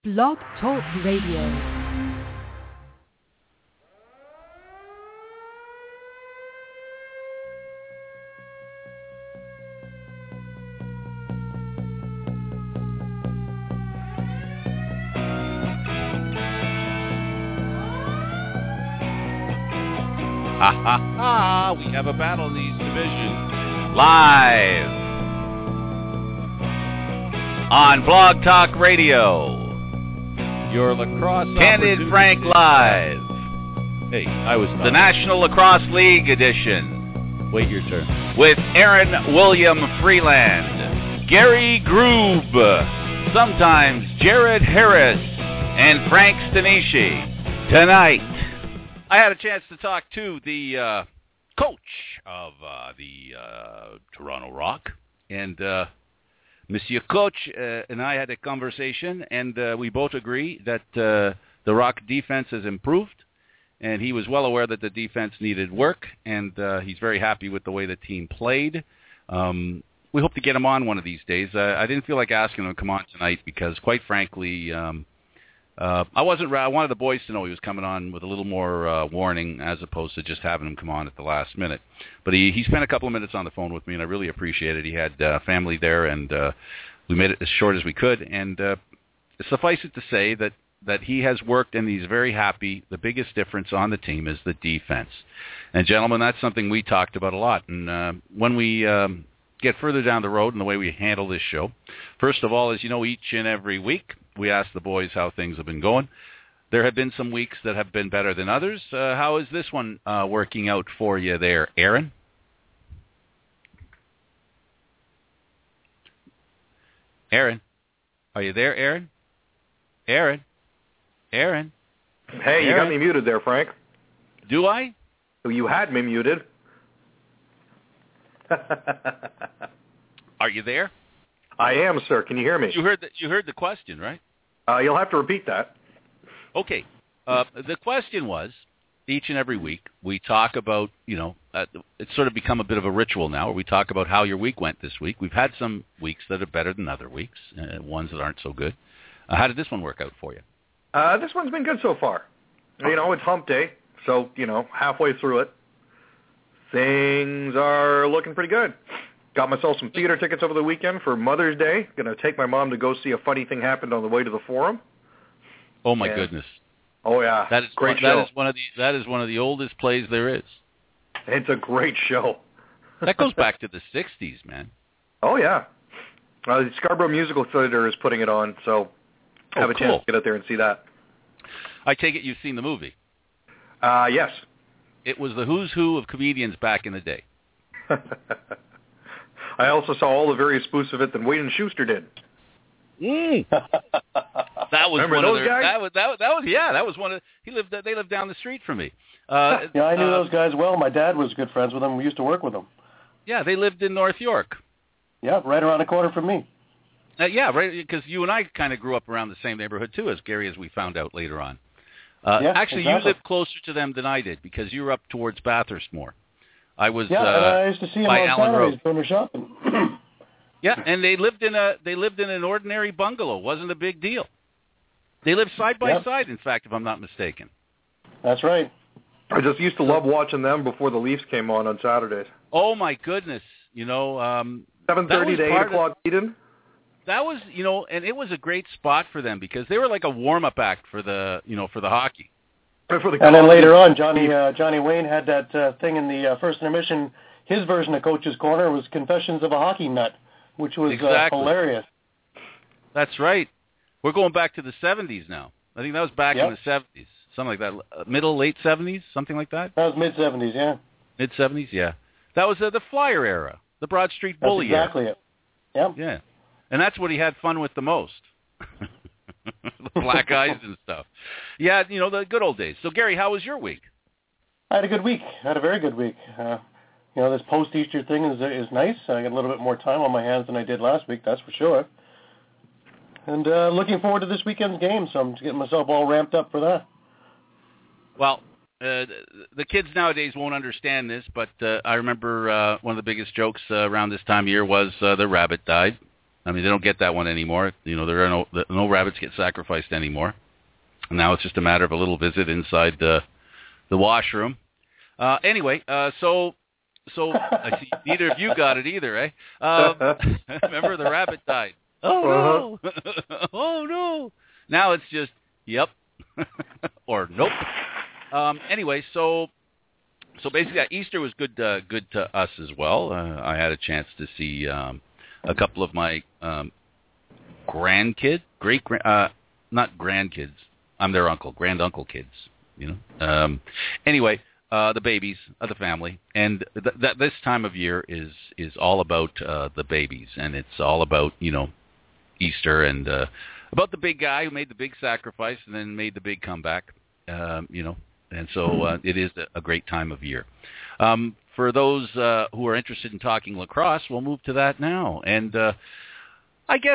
Blog Talk Radio. Ha ha ha! We have a battle in the East Division. Live on Blog Talk Radio. Your lacrosse Candid Frank Live. Hey, I was the National Lacrosse League edition. Wait your turn. With Aaron William Freeland, Gary Groob, sometimes Jared Harris, and Frank Stanishi. Tonight, I had a chance to talk to the coach of the Toronto Rock, and Monsieur Coach and I had a conversation, and we both agree that the Rock defense has improved, and he was well aware that the defense needed work, and he's very happy with the way the team played. We hope to get him on one of these days. I didn't feel like asking him to come on tonight because, quite frankly, I wanted the boys to know he was coming on with a little more warning as opposed to just having him come on at the last minute. But he spent a couple of minutes on the phone with me, and I really appreciate it. He had family there, and we made it as short as we could. And suffice it to say that he has worked, and he's very happy. The biggest difference on the team is the defense. And, gentlemen, that's something we talked about a lot. And when we get further down the road in the way we handle this show, first of all, as you know, each and every week, we ask the boys how things have been going. There have been some weeks that have been better than others. How is this one working out for you there, Aaron? Aaron? Are you there, Aaron? Aaron? Aaron? Hey, you got me muted there, Frank. Do I? You had me muted. Are you there? I am, sir. Can you hear me? You heard the question, right? You'll have to repeat that. Okay. The question was, each and every week, we talk about, it's sort of become a bit of a ritual now, where we talk about how your week went this week. We've had some weeks that are better than other weeks, ones that aren't so good. How did this one work out for you? This one's been good so far. It's hump day, so, halfway through it, things are looking pretty good. Got myself some theater tickets over the weekend for Mother's Day. Going to take my mom to go see A Funny Thing Happened on the way to the Forum. Oh, my goodness. Oh, yeah. That is great show. That is one of the oldest plays there is. It's a great show. That goes back to the 60s, man. Oh, yeah. The Scarborough Musical Theater is putting it on, so have a chance to get out there and see that. I take it you've seen the movie. Yes. It was the who's who of comedians back in the day. I also saw all the various spoofs of it that Wayne and Schuster did. That was Remember one those of their, guys? That was one of they lived down the street from me. Yeah, I knew those guys well. My dad was good friends with them. We used to work with them. Yeah, they lived in North York. Yeah, right around the corner from me. Yeah, right, because you and I kind of grew up around the same neighborhood too, as Gary, as we found out later on. Actually, exactly. You lived closer to them than I did because you were up towards Bathurst more. I was and I used to see them by on Allen Saturdays Road. when they're shopping. Yeah, and they lived in an ordinary bungalow. Wasn't a big deal. They lived side by side, in fact, if I'm not mistaken. That's right. I just used to love watching them before the Leafs came on Saturdays. Oh my goodness! 7:30 to 8 o'clock Eden. That was, and it was a great spot for them because they were like a warm-up act for the hockey. And then later on, Johnny Wayne had that thing in the first intermission. His version of Coach's Corner was Confessions of a Hockey Nut, which was hilarious. That's right. We're going back to the 70s now. I think that was back in the 70s, something like that. Late 70s, something like that? That was mid-70s, yeah. Mid-70s, yeah. That was the Flyer era, the Broad Street Bully era. That's exactly it. Yep. Yeah. And that's what he had fun with the most. The black eyes and stuff. Yeah, the good old days. So, Gary, how was your week? I had a good week. I had a very good week. This post-Easter thing is nice. I got a little bit more time on my hands than I did last week, that's for sure. And looking forward to this weekend's game, so I'm getting myself all ramped up for that. Well, the kids nowadays won't understand this, but I remember one of the biggest jokes around this time of year was the rabbit died. I mean, they don't get that one anymore. There are no rabbits get sacrificed anymore. Now it's just a matter of a little visit inside the washroom. Anyway, so I see neither of you got it either, eh? Remember, the rabbit died. Oh, no. Oh, no. Now it's just, yep, or nope. Anyway, so basically, Easter was good to us as well. I had a chance to see a couple of my grandkids, not grandkids. I'm their uncle, granduncle kids. Anyway, the babies of the family, and this time of year is all about the babies, and it's all about Easter and about the big guy who made the big sacrifice and then made the big comeback. And so it is a great time of year. For those who are interested in talking lacrosse, we'll move to that now. And I guess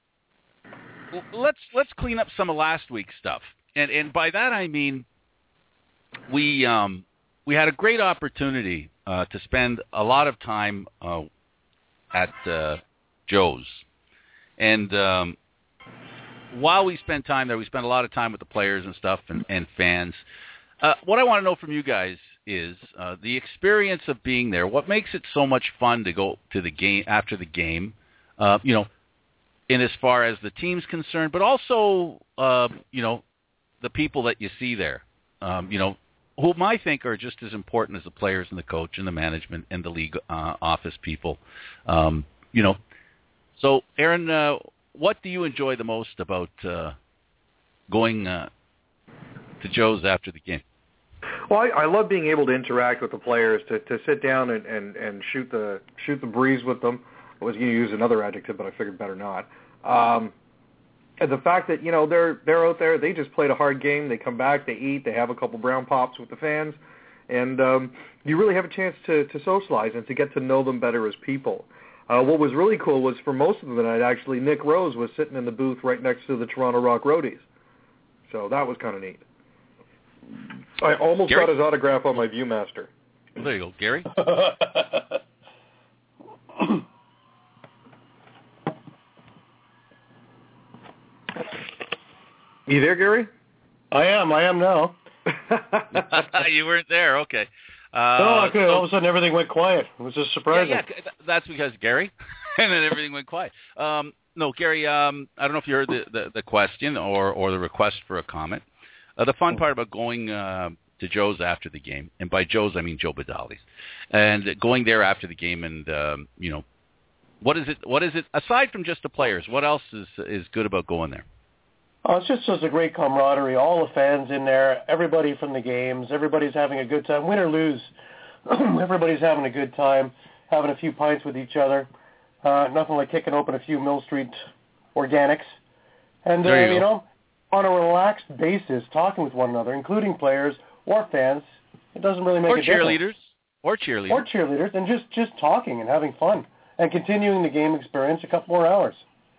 let's clean up some of last week's stuff. And by that I mean we had a great opportunity to spend a lot of time at Joe's. And while we spent time there, we spent a lot of time with the players and stuff and fans. What I want to know from you guys is the experience of being there. What makes it so much fun to go to the game after the game, in as far as the team's concerned, but also, the people that you see there, whom I think are just as important as the players and the coach and the management and the league office people. So, Aaron, what do you enjoy the most about going to Joe's after the game? Well, I love being able to interact with the players, to sit down and shoot the breeze with them. I was going to use another adjective, but I figured better not. And the fact that they're out there, they just played a hard game. They come back, they eat, they have a couple brown pops with the fans, and you really have a chance to socialize and to get to know them better as people. What was really cool was for most of the night, actually, Nick Rose was sitting in the booth right next to the Toronto Rock Roadies. So that was kind of neat. I almost Gary? got his autograph on my Viewmaster. There you go, Gary. You there, Gary? I am now. You weren't there, okay. All of a sudden everything went quiet. It was just surprising. Yeah, that's because Gary, and then everything went quiet. No, Gary, I don't know if you heard the question or the request for a comment. The fun part about going to Joe's after the game, and by Joe's I mean Joe Badali's, and going there after the game, and what is it aside from just the players? What else is good about going there? Oh, it's just a great camaraderie. All the fans in there, everybody from the games, everybody's having a good time. Win or lose, everybody's having a good time, having a few pints with each other. Nothing like kicking open a few Mill Street Organics. And, on a relaxed basis, talking with one another, including players or fans. It doesn't really make a difference. Or cheerleaders, and just talking and having fun and continuing the game experience a couple more hours.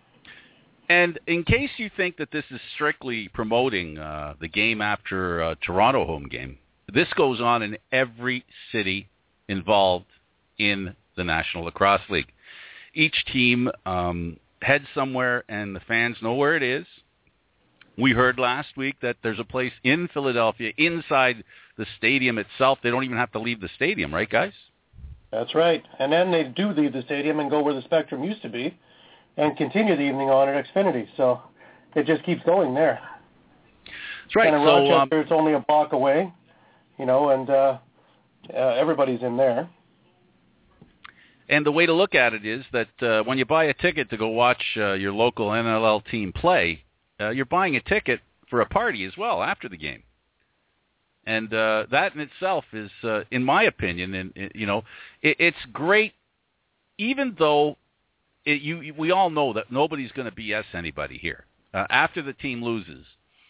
And in case you think that this is strictly promoting the game after a Toronto home game, this goes on in every city involved in the National Lacrosse League. Each team heads somewhere, and the fans know where it is. We heard last week that there's a place in Philadelphia inside the stadium itself. They don't even have to leave the stadium, right, guys? That's right. And then they do leave the stadium and go where the Spectrum used to be and continue the evening on at Xfinity. So it just keeps going there. That's right. And in Rochester, it's only a block away, and everybody's in there. And the way to look at it is that when you buy a ticket to go watch your local NLL team play, you're buying a ticket for a party as well after the game. And that in itself is, in my opinion, it's great, even though we all know that nobody's going to BS anybody here. After the team loses,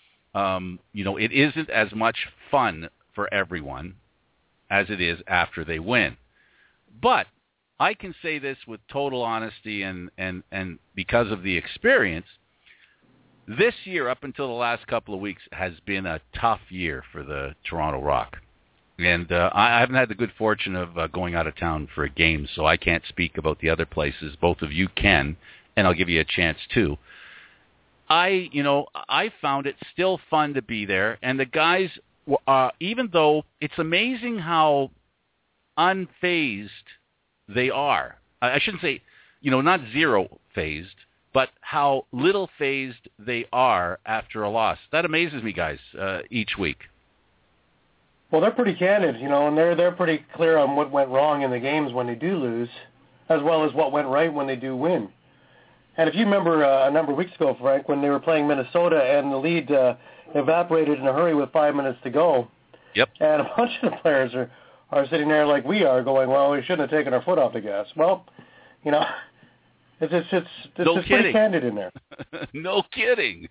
it isn't as much fun for everyone as it is after they win. But I can say this with total honesty and because of the experience, this year, up until the last couple of weeks, has been a tough year for the Toronto Rock. And I haven't had the good fortune of going out of town for a game, so I can't speak about the other places. Both of you can, and I'll give you a chance too. I found it still fun to be there, and the guys, even though it's amazing how unfazed they are. I shouldn't say, not zero phased, but how little phased they are after a loss. That amazes me, guys, each week. Well, they're pretty candid, and they're pretty clear on what went wrong in the games when they do lose, as well as what went right when they do win. And if you remember a number of weeks ago, Frank, when they were playing Minnesota and the lead evaporated in a hurry with 5 minutes to go, yep, and a bunch of the players are sitting there like we are going, well, we shouldn't have taken our foot off the gas. Well, it's pretty candid in there. No kidding.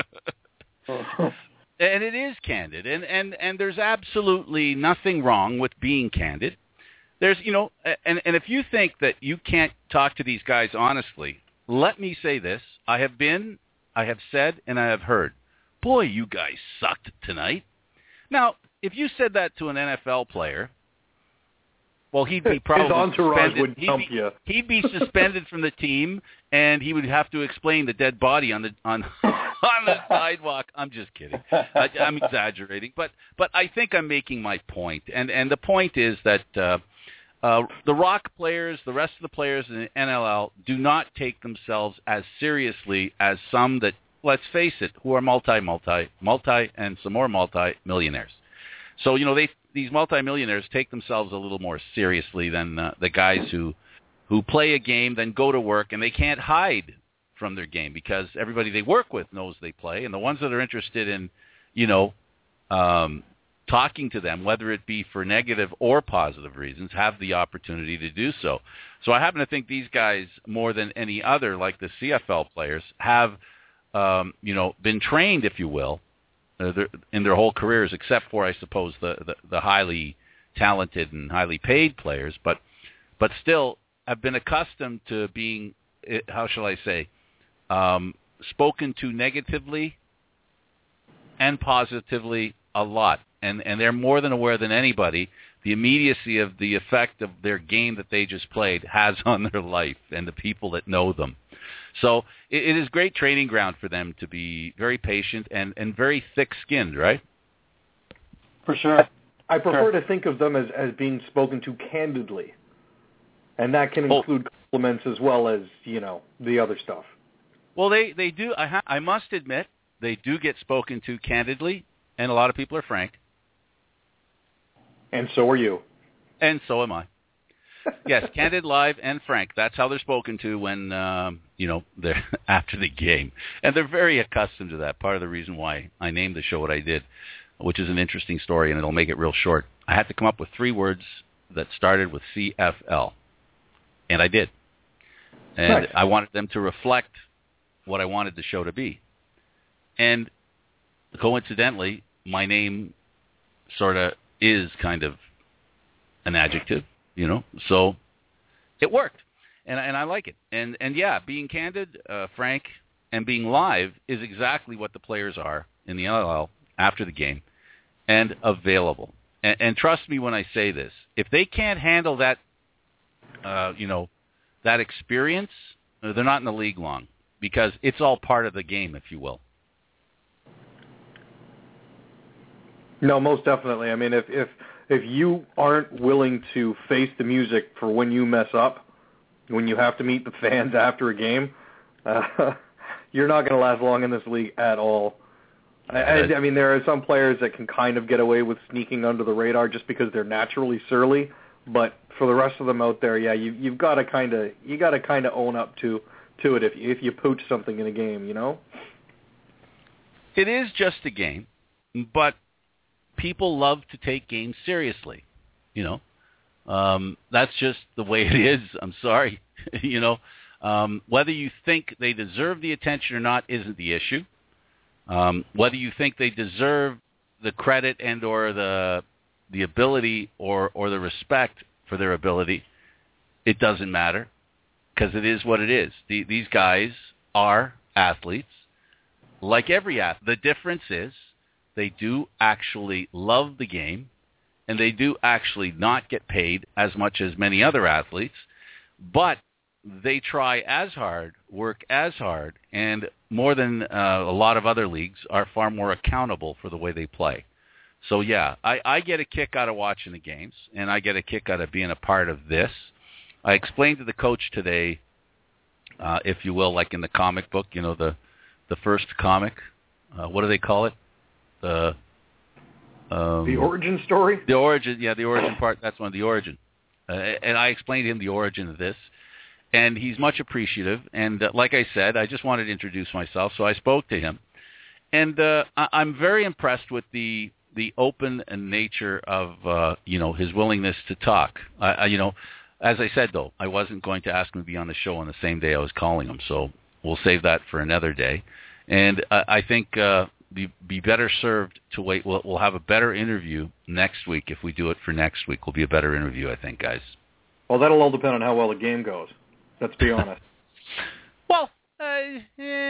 And it is candid, and there's absolutely nothing wrong with being candid. There's, and if you think that you can't talk to these guys honestly, let me say this. I have said, and I have heard, boy, you guys sucked tonight. Now, if you said that to an NFL player, well, he'd be probably his entourage suspended. would dump you. He'd be suspended from the team, and he would have to explain the dead body on the sidewalk. I'm just kidding. I'm exaggerating, but I think I'm making my point, and the point is that the Rock players, the rest of the players in the NLL, do not take themselves as seriously as some that, let's face it, who are multi, and some more multi-millionaires. So, these multi-millionaires take themselves a little more seriously than the guys who play a game, then go to work, and they can't hide from their game because everybody they work with knows they play, and the ones that are interested in, talking to them, whether it be for negative or positive reasons, have the opportunity to do so. So I happen to think these guys, more than any other, like the CFL players, have, been trained, if you will, in their whole careers, except for, I suppose, the highly talented and highly paid players, but still have been accustomed to being, how shall I say, spoken to negatively and positively a lot. And they're more than aware than anybody the immediacy of the effect of their game that they just played has on their life and the people that know them. So it is great training ground for them to be very patient and very thick-skinned, right? For sure. I prefer to think of them as being spoken to candidly. And that can include compliments as well as, the other stuff. Well, they do. I must admit, they do get spoken to candidly, and a lot of people are frank. And so are you. And so am I. Yes, candid, live, and frank. That's how they're spoken to when, they're after the game. And they're very accustomed to that. Part of the reason why I named the show what I did, which is an interesting story, and it'll make it real short. I had to come up with 3 words that started with CFL. And I did. And nice. I wanted them to reflect what I wanted the show to be. And coincidentally, my name sort of is kind of an adjective, so it worked. And I like it. And yeah, being candid, frank, and being live is exactly what the players are in the NLL after the game, and available. And trust me when I say this, if they can't handle that, that experience, they're not in the league long, because it's all part of the game, if you will. No, most definitely. I mean, if you aren't willing to face the music for when you mess up, when you have to meet the fans after a game, you're not going to last long in this league at all. I mean, there are some players that can kind of get away with sneaking under the radar just because they're naturally surly, but for the rest of them out there, yeah, you've got to kind of own up to it if you pooch something in a game, It is just a game, but people love to take games seriously, That's just the way it is. I'm sorry, Whether you think they deserve the attention or not isn't the issue. Whether you think they deserve the credit and or the ability or the respect for their ability, it doesn't matter, because it is what it is. These guys are athletes, like every athlete. The difference is they do actually love the game, and they do actually not get paid as much as many other athletes, but they try as hard, work as hard, and more than a lot of other leagues are far more accountable for the way they play. So, yeah, I get a kick out of watching the games, and I get a kick out of being a part of this. I explained to the coach today, if you will, like in the comic book, the first comic. What do they call it? The origin story? The origin part. That's one, the origin. And I explained to him the origin of this, and he's much appreciative. And like I said, I just wanted to introduce myself, so I spoke to him. And I'm very impressed with the open nature of his willingness to talk. As I said, though, I wasn't going to ask him to be on the show on the same day I was calling him, so we'll save that for another day. And I think be better served to wait. We'll have a better interview next week. If we do it for next week, will be a better interview, I think, guys. Well, that'll all depend on how well the game goes. Let's be honest. Well, I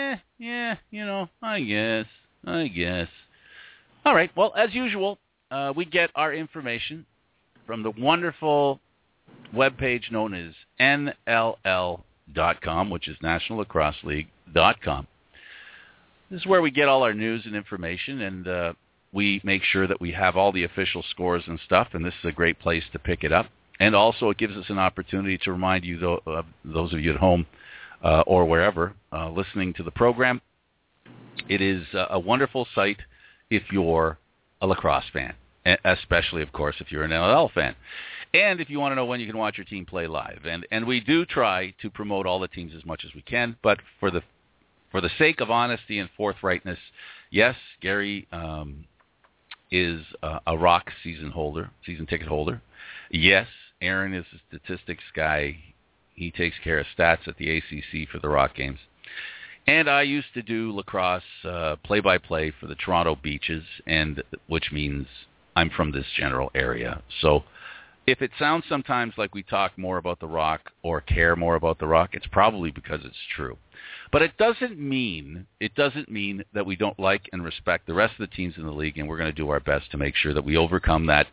guess. All right. Well, as usual, we get our information from the wonderful webpage known as NLL.com, which is NationalLacrosseLeague.com. This is where we get all our news and information, and we make sure that we have all the official scores and stuff, and this is a great place to pick it up. And also it gives us an opportunity to remind you, those of you at home or wherever listening to the program, it is a wonderful site if you're a lacrosse fan, especially, of course, if you're an NLL fan. And if you want to know when you can watch your team play live. And we do try to promote all the teams as much as we can, but for the sake of honesty and forthrightness, yes, Gary is a Rock season ticket holder. Yes, Aaron is a statistics guy. He takes care of stats at the ACC for the Rock games. And I used to do lacrosse play-by-play for the Toronto Beaches, which means I'm from this general area. So if it sounds sometimes like we talk more about the Rock or care more about the Rock, it's probably because it's true. But it doesn't mean that we don't like and respect the rest of the teams in the league, and we're going to do our best to make sure that we overcome that,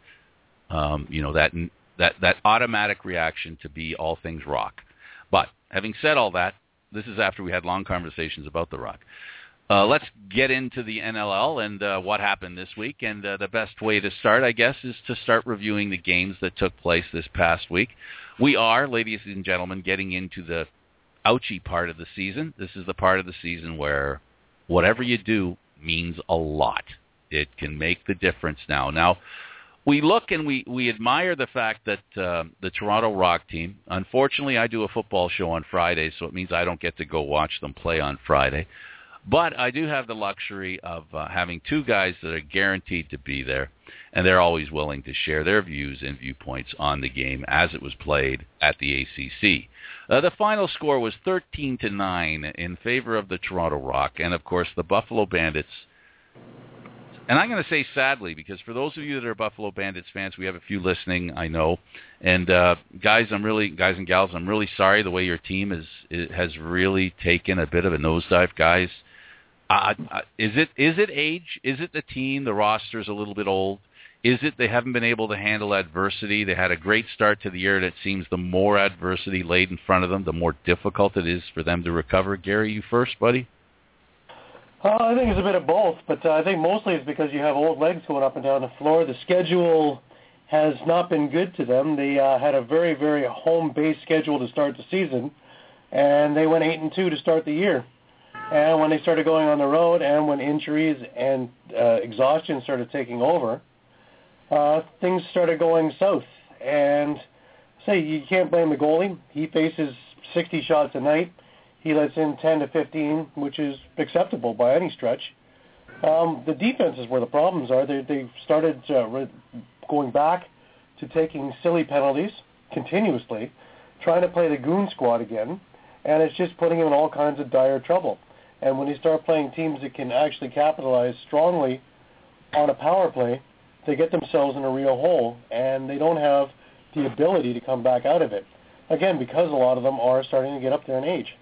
that automatic reaction to be all things Rock. But having said all that, this is after we had long conversations about the Rock. Let's get into the NLL and what happened this week. And the best way to start, I guess, is to start reviewing the games that took place this past week. We are, ladies and gentlemen, getting into the ouchy part of the season. This is the part of the season where whatever you do means a lot. It can make the difference now. Now, we look and we admire the fact that the Toronto Rock team, unfortunately I do a football show on Friday, so it means I don't get to go watch them play on Friday. But I do have the luxury of having two guys that are guaranteed to be there, and they're always willing to share their views and viewpoints on the game as it was played at the ACC. The final score was 13-9 in favor of the Toronto Rock, and of course the Buffalo Bandits. And I'm going to say sadly, because for those of you that are Buffalo Bandits fans, we have a few listening, I know. And guys and gals, I'm really sorry the way your team has really taken a bit of a nosedive, guys. Is it age? Is it the team? The roster's a little bit old. Is it they haven't been able to handle adversity? They had a great start to the year, and it seems the more adversity laid in front of them, the more difficult it is for them to recover. Gary, you first, buddy? I think it's a bit of both, but I think mostly it's because you have old legs going up and down the floor. The schedule has not been good to them. They had a very, very home-based schedule to start the season, and they went 8-2 to start the year. And when they started going on the road and when injuries and exhaustion started taking over, things started going south. And you can't blame the goalie. He faces 60 shots a night. He lets in 10 to 15, which is acceptable by any stretch. The defense is where the problems are. They started going back to taking silly penalties continuously, trying to play the goon squad again, and it's just putting them in all kinds of dire trouble. And when you start playing teams that can actually capitalize strongly on a power play, they get themselves in a real hole, and they don't have the ability to come back out of it. Again, because a lot of them are starting to get up there in age.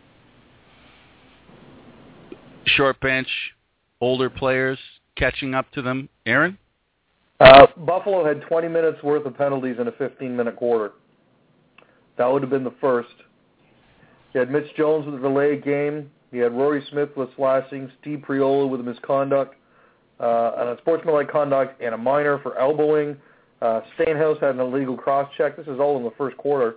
Short bench, older players catching up to them. Aaron? Buffalo had 20 minutes worth of penalties in a 15-minute quarter. That would have been the first. You had Mitch Jones with a delayed game. You had Rory Smith with slashing, Steve Priola with a misconduct, and a sportsmanlike conduct, and a minor for elbowing. Stainhouse had an illegal cross-check. This is all in the first quarter.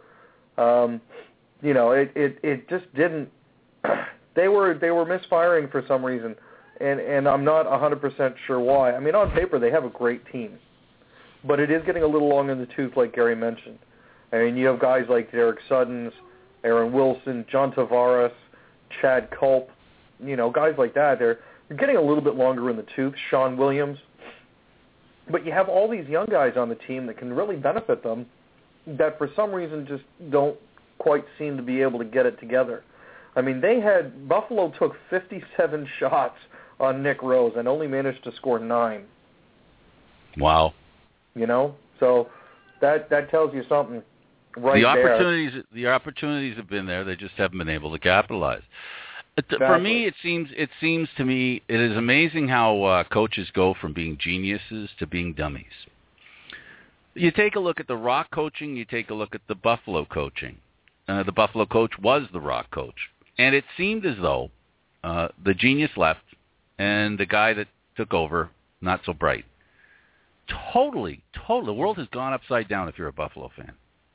It just didn't. They were misfiring for some reason, and I'm not 100% sure why. I mean, on paper they have a great team, but it is getting a little long in the tooth, like Gary mentioned. I mean, you have guys like Derek Suddens, Aaron Wilson, John Tavares, Chad Culp, guys like that. They're getting a little bit longer in the tooth. Sean Williams. But you have all these young guys on the team that can really benefit them that for some reason just don't quite seem to be able to get it together. I mean, Buffalo took 57 shots on Nick Rose and only managed to score 9. Wow. So that tells you something right there. The opportunities have been there. They just haven't been able to capitalize. Exactly. For me, it seems to me it is amazing how coaches go from being geniuses to being dummies. You take a look at the Rock coaching. You take a look at the Buffalo coaching. The Buffalo coach was the Rock coach. And it seemed as though the genius left and the guy that took over, not so bright. Totally. The world has gone upside down if you're a Buffalo fan.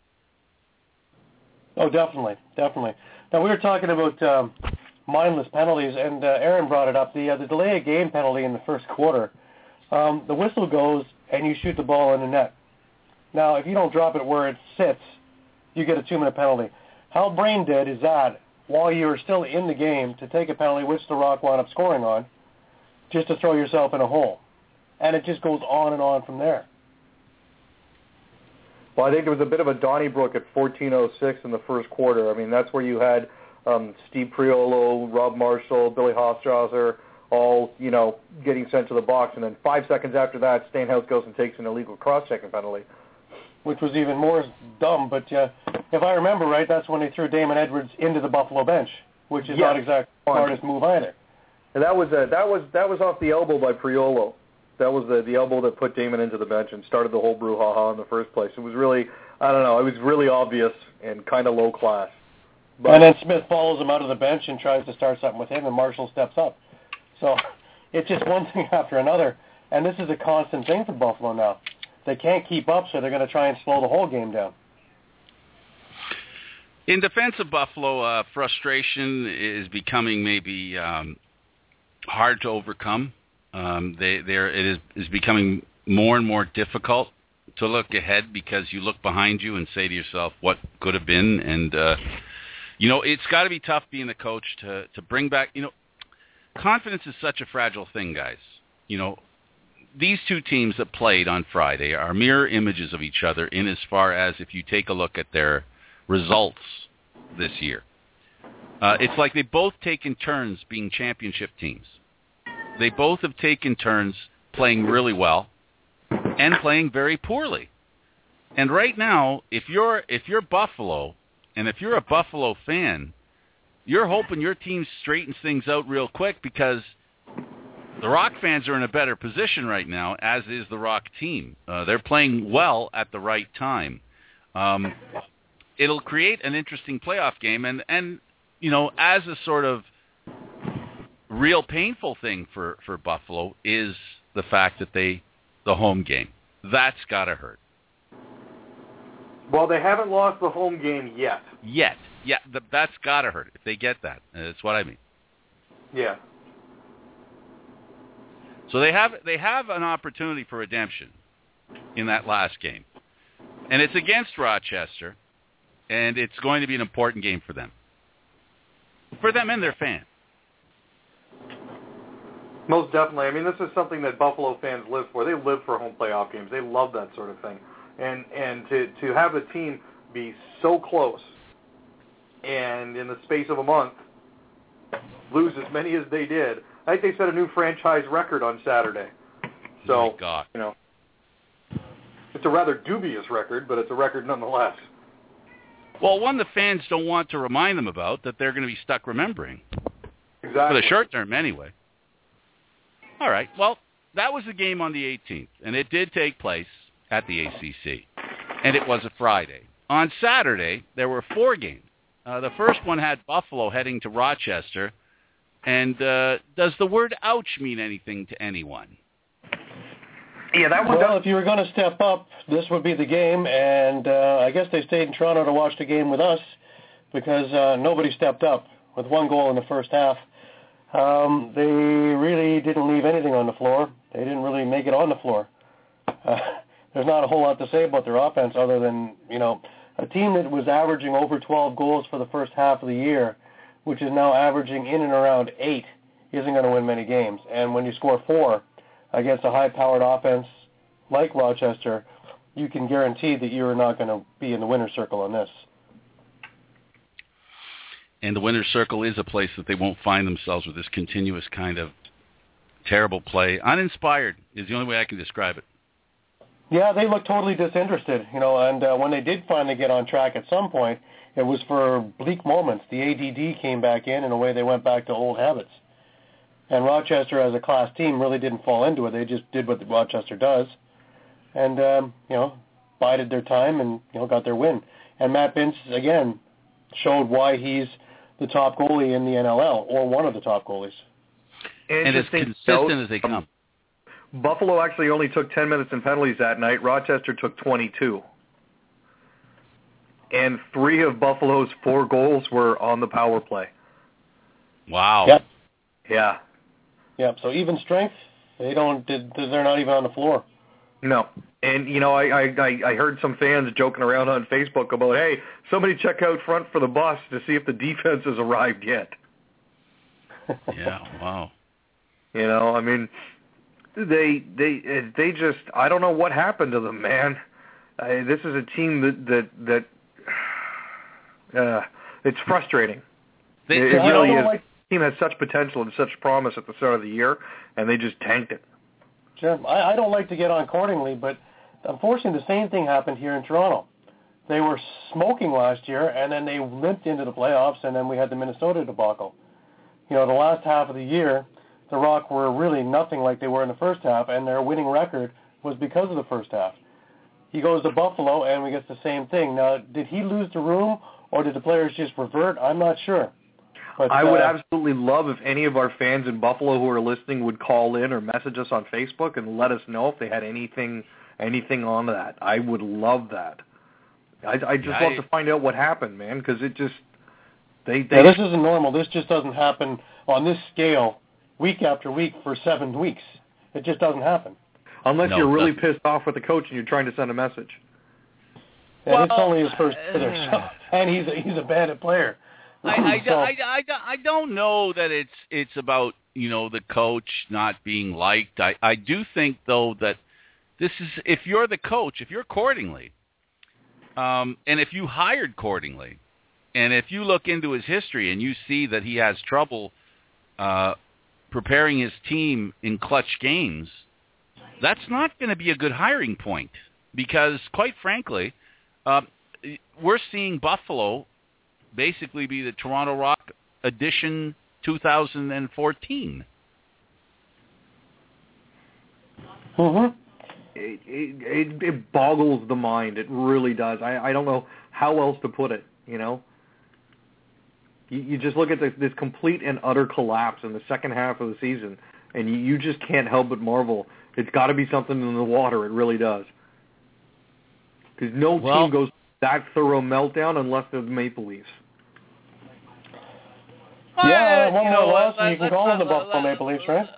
Oh, definitely. Now, we were talking about mindless penalties, and Aaron brought it up. The delay of game penalty in the first quarter, the whistle goes and you shoot the ball in the net. Now, if you don't drop it where it sits, you get a 2-minute penalty. How brain dead is that while you're still in the game to take a penalty, which the Rock wound up scoring on, just to throw yourself in a hole? And it just goes on and on from there. Well, I think there was a bit of a Donnybrook at 14:06 in the first quarter. I mean, that's where you had Steve Priolo, Rob Marshall, Billy Hofstrasser, all, getting sent to the box. And then 5 seconds after that, Stainhouse goes and takes an illegal cross-checking penalty. Which was even more dumb. But if I remember right, that's when they threw Damon Edwards into the Buffalo bench, which is not exactly the smartest move either. And that was off the elbow by Priolo. That was the elbow that put Damon into the bench and started the whole brouhaha in the first place. It was really, I don't know, it was really obvious and kind of low class. But, and then Smith follows him out of the bench and tries to start something with him, and Marshall steps up. So it's just one thing after another, and this is a constant thing for Buffalo now. They can't keep up, so they're going to try and slow the whole game down. In defense of Buffalo, frustration is becoming maybe hard to overcome. It is becoming more and more difficult to look ahead because you look behind you and say to yourself, what could have been? And, it's got to be tough being the coach to bring back, confidence is such a fragile thing, guys. These two teams that played on Friday are mirror images of each other in as far as if you take a look at their results this year. It's like they've both taken turns being championship teams. They both have taken turns playing really well and playing very poorly. And right now, if you're Buffalo, and if you're a Buffalo fan, you're hoping your team straightens things out real quick because the Rock fans are in a better position right now, as is the Rock team. They're playing well at the right time. It'll create an interesting playoff game, and as a sort of real painful thing for Buffalo is the fact that the home game. That's got to hurt. Well, they haven't lost the home game yet. Yeah, that's got to hurt if they get that. That's what I mean. Yeah. So they have an opportunity for redemption in that last game. And it's against Rochester, and it's going to be an important game for them. For them and their fans. Most definitely. I mean, this is something that Buffalo fans live for. They live for home playoff games. They love that sort of thing. And to have a team be so close and in the space of a month lose as many as they did, I think they set a new franchise record on Saturday. So, oh my God. It's a rather dubious record, but it's a record nonetheless. Well, one the fans don't want to remind them about that they're going to be stuck remembering. Exactly. For the short term, anyway. All right. Well, that was the game on the 18th, and it did take place at the ACC, and it was a Friday. On Saturday, there were 4 games. The first one had Buffalo heading to Rochester. And does the word ouch mean anything to anyone? Yeah, that one. Well, if you were going to step up, this would be the game. And I guess they stayed in Toronto to watch the game with us because nobody stepped up with one goal in the first half. They really didn't leave anything on the floor. They didn't really make it on the floor. There's not a whole lot to say about their offense other than, a team that was averaging over 12 goals for the first half of the year, which is now averaging in and around 8, isn't going to win many games. And when you score 4 against a high-powered offense like Rochester, you can guarantee that you're not going to be in the winner's circle on this. And the winner's circle is a place that they won't find themselves with this continuous kind of terrible play. Uninspired is the only way I can describe it. Yeah, they look totally disinterested, and when they did finally get on track at some point, it was for bleak moments. The ADD came back in a way they went back to old habits. And Rochester as a class team really didn't fall into it. They just did what Rochester does and, bided their time and, got their win. And Matt Bintz, again, showed why he's the top goalie in the NLL, or one of the top goalies. And as consistent as they come. Buffalo actually only took 10 minutes in penalties that night. Rochester took 22. And 3 of Buffalo's 4 goals were on the power play. Wow. Yep. Yeah. Yep. So even strength, they're not even on the floor. No. And, I heard some fans joking around on Facebook about, hey, somebody check out front for the bus to see if the defense has arrived yet. Yeah, wow. They just, I don't know what happened to them, man. This is a team that it's frustrating. It really is. The team has such potential and such promise at the start of the year, and they just tanked it. Sure. I don't like to get on accordingly, but unfortunately the same thing happened here in Toronto. They were smoking last year, and then they limped into the playoffs, and then we had the Minnesota debacle. The last half of the year, the Rock were really nothing like they were in the first half, and their winning record was because of the first half. He goes to Buffalo, and we get the same thing. Now, did he lose the room, or did the players just revert? I'm not sure. But I would absolutely love if any of our fans in Buffalo who are listening would call in or message us on Facebook and let us know if they had anything on that. I would love that. I just love to find out what happened, man, because it just this isn't normal. This just doesn't happen on this scale week after week for 7 weeks. It just doesn't happen. Unless you're really pissed off with the coach and you're trying to send a message. Yeah, it's only his first hitter, and he's a bandit player. I don't know that it's about the coach not being liked. I do think though that this is, if you're the coach, if you're Cordingley, and if you hired Cordingley, and if you look into his history and you see that he has trouble preparing his team in clutch games, that's not going to be a good hiring point because, quite frankly, we're seeing Buffalo basically be the Toronto Rock edition 2014. Mm-hmm. It boggles the mind. It really does. I don't know how else to put it, You just look at this complete and utter collapse in the second half of the season, and you just can't help but marvel. It's got to be something in the water. It really does. Because no team goes that thorough meltdown unless they're the Maple Leafs. Yeah, one more loss, and you can call them the Buffalo Maple Leafs, right?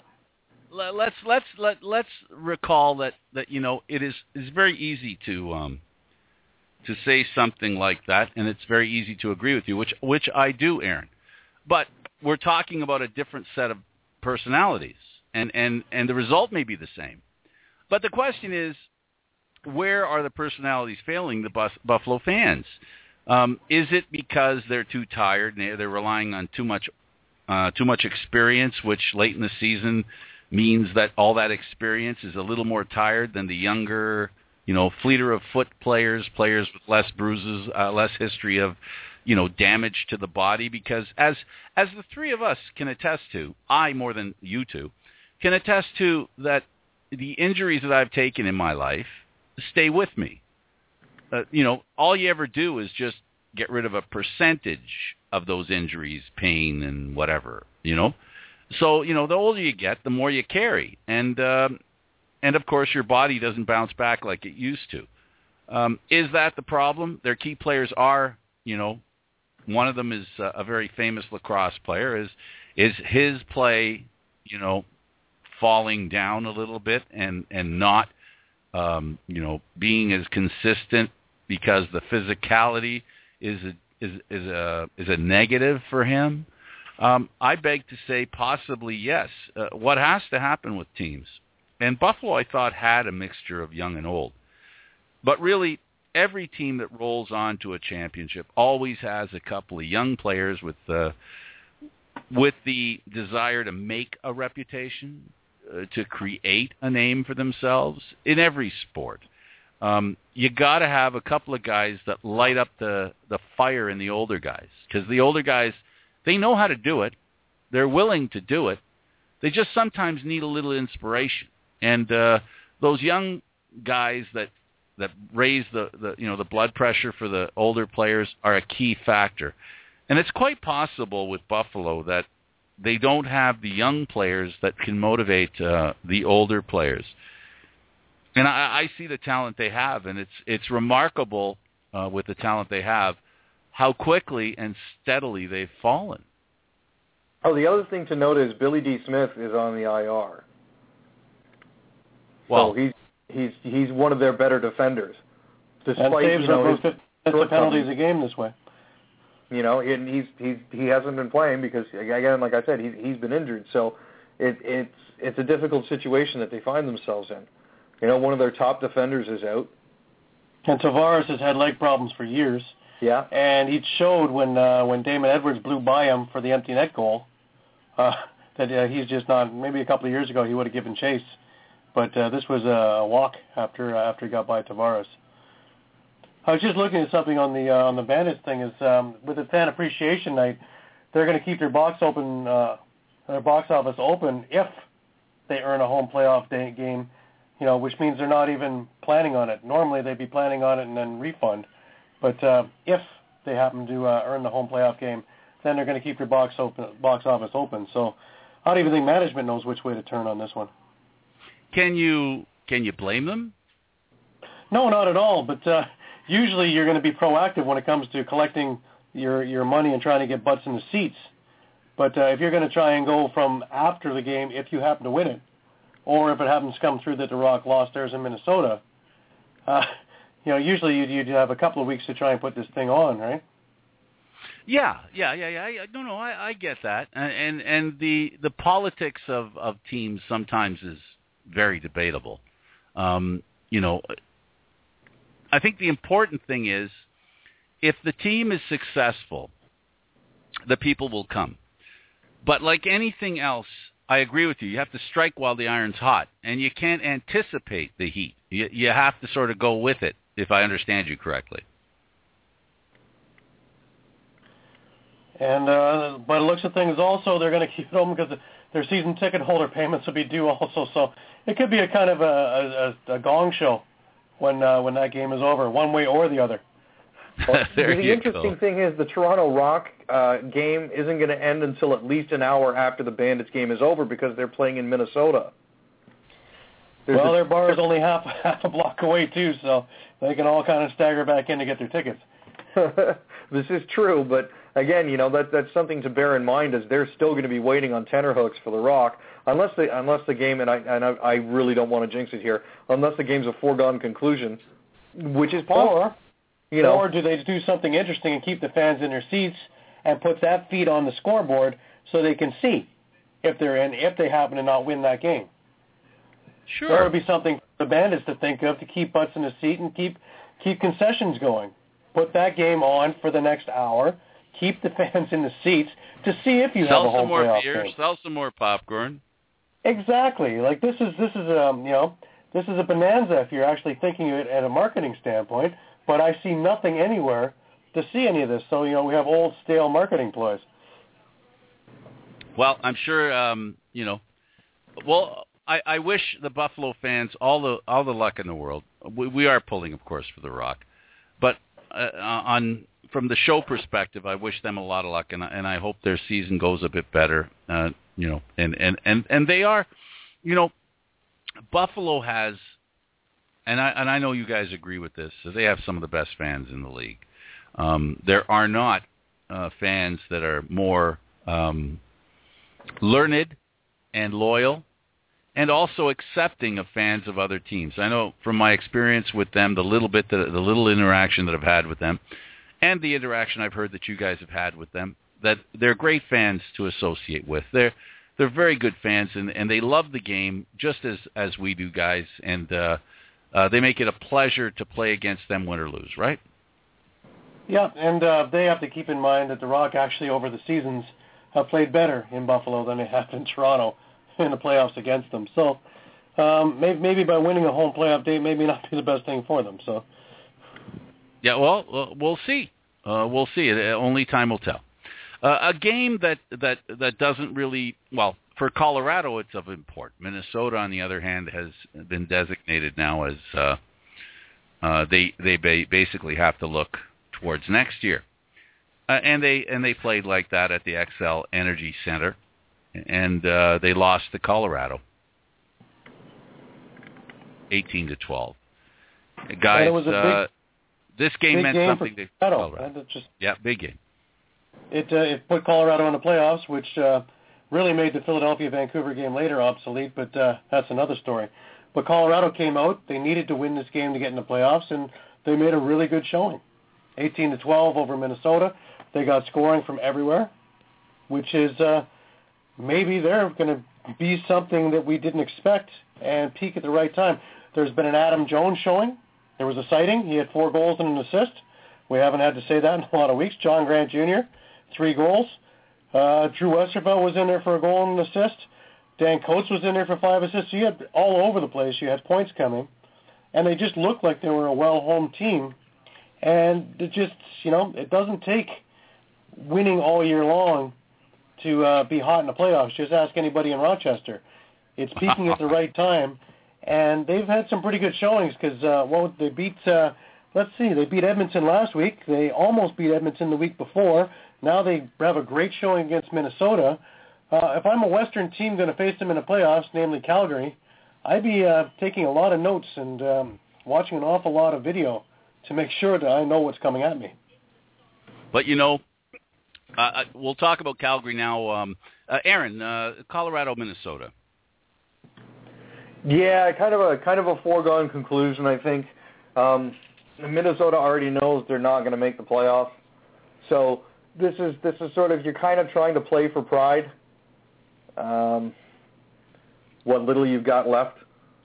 Let's recall that it is very easy to say something like that, and it's very easy to agree with you, which I do, Aaron. But we're talking about a different set of personalities, and the result may be the same. But the question is, where are the personalities failing the Buffalo fans? Is it because they're too tired and they're relying on too much experience, which late in the season means that all that experience is a little more tired than the younger, fleeter of foot players with less bruises, less history of, damage to the body? Because as the three of us can attest to, I more than you two, can attest to that the injuries that I've taken in my life stay with me. All you ever do is just get rid of a percentage of those injuries, pain, and whatever, So, the older you get, the more you carry. And of course, your body doesn't bounce back like it used to. Is that the problem? Their key players are, one of them is a very famous lacrosse player. Is his play, falling down a little bit and not, being as consistent because the physicality is a negative for him? I beg to say possibly yes. What has to happen with teams, and Buffalo I thought had a mixture of young and old, but really every team that rolls on to a championship always has a couple of young players with the desire to make a reputation, to create a name for themselves in every sport. You got to have a couple of guys that light up the fire in the older guys, because the older guys, they know how to do it. They're willing to do it. They just sometimes need a little inspiration. And those young guys that raise the blood pressure for the older players are a key factor. And it's quite possible with Buffalo that they don't have the young players that can motivate the older players. And I see the talent they have, and it's remarkable with the talent they have how quickly and steadily they've fallen. Oh, the other thing to note is Billy D. Smith is on the IR. Well, so he's one of their better defenders. Despite, and saves the penalties a game this way. And he hasn't been playing because, again, like I said, he's been injured. So it's a difficult situation that they find themselves in. One of their top defenders is out. And Tavares has had leg problems for years. Yeah. And it showed when Damon Edwards blew by him for the empty net goal that he's just not. Maybe a couple of years ago he would have given chase, but this was a walk after he got by Tavares. I was just looking at something on the Bandits thing. Is with the fan appreciation night, they're going to keep their box office open if they earn a home playoff game. Which means they're not even planning on it. Normally they'd be planning on it and then refund. But if they happen to earn the home playoff game, then they're going to keep your box office open. So I don't even think management knows which way to turn on this one. Can you blame them? No, not at all. But usually you're going to be proactive when it comes to collecting your money and trying to get butts in the seats. But if you're going to try and go from after the game, if you happen to win it, or if it happens to come through that the Rock lost theirs in Minnesota, usually you'd have a couple of weeks to try and put this thing on, right? Yeah. I get that, and the politics of teams sometimes is very debatable. I think the important thing is if the team is successful, the people will come. But like anything else, I agree with you. You have to strike while the iron's hot, and you can't anticipate the heat. You have to sort of go with it, if I understand you correctly. And by the looks of things, also they're going to keep it open because their season ticket holder payments will be due also. So it could be a kind of a gong show when that game is over, one way or the other. Well, the interesting thing is the Toronto Rock game isn't going to end until at least an hour after the Bandits game is over because they're playing in Minnesota. Their bar is only half a block away too, so they can all kind of stagger back in to get their tickets. This is true, but again, that's something to bear in mind as they're still going to be waiting on tenterhooks for the Rock unless the game, and I really don't want to jinx it here, unless the game's a foregone conclusion, which is possible. Or do they do something interesting and keep the fans in their seats and put that feed on the scoreboard so they can see if they happen to not win that game? Sure. That would be something for the Bandits to think of to keep butts in the seat and keep concessions going. Put that game on for the next hour. Keep the fans in the seats to see if you have a home playoff game. Sell some more beer. Sell some more popcorn. Exactly. Like this is a bonanza if you're actually thinking of it at a marketing standpoint. But I see nothing anywhere to see any of this. So, we have old, stale marketing ploys. Well, I'm sure, I wish the Buffalo fans all the luck in the world. We are pulling, of course, for the Rock. But on from the show perspective, I wish them a lot of luck, and I hope their season goes a bit better. And they are, Buffalo has, and I know you guys agree with this. So they have some of the best fans in the league. There are not fans that are more learned and loyal, and also accepting of fans of other teams. I know from my experience with them, the little interaction that I've had with them, and the interaction I've heard that you guys have had with them, that they're great fans to associate with. They're very good fans, and they love the game just as we do, guys. And they make it a pleasure to play against them, win or lose, right? Yeah, and they have to keep in mind that the Rock actually over the seasons have played better in Buffalo than they have in Toronto in the playoffs against them. So maybe by winning a home playoff date, maybe not be the best thing for them. So yeah, well, we'll see. We'll see. Only time will tell. A game that doesn't really, well, for Colorado, it's of import. Minnesota, on the other hand, has been designated now as they basically have to look towards next year, and they played like that at the XL Energy Center. And they lost to Colorado, 18-12. Guys, this game meant something to Colorado. Big game. It put Colorado in the playoffs, which really made the Philadelphia-Vancouver game later obsolete, but that's another story. But Colorado came out. They needed to win this game to get in the playoffs, and they made a really good showing. 18-12 over Minnesota. They got scoring from everywhere, which is... maybe they're going to be something that we didn't expect and peak at the right time. There's been an Adam Jones showing. There was a sighting. He had 4 goals and an assist. We haven't had to say that in a lot of weeks. John Grant Jr., 3 goals. Drew Westerfeld was in there for a goal and an assist. Dan Coates was in there for 5 assists. So you had all over the place. You had points coming. And they just looked like they were a well-honed team. And it just, it doesn't take winning all year long to be hot in the playoffs. Just ask anybody in Rochester. It's peaking at the right time, and they've had some pretty good showings because, they beat, they beat Edmonton last week. They almost beat Edmonton the week before. Now they have a great showing against Minnesota. If I'm a Western team going to face them in the playoffs, namely Calgary, I'd be taking a lot of notes and watching an awful lot of video to make sure that I know what's coming at me. But, we'll talk about Calgary now. Aaron, Colorado, Minnesota. Yeah, kind of a foregone conclusion, I think. Minnesota already knows they're not going to make the playoffs. So this is sort of, you're kind of trying to play for pride. What little you've got left.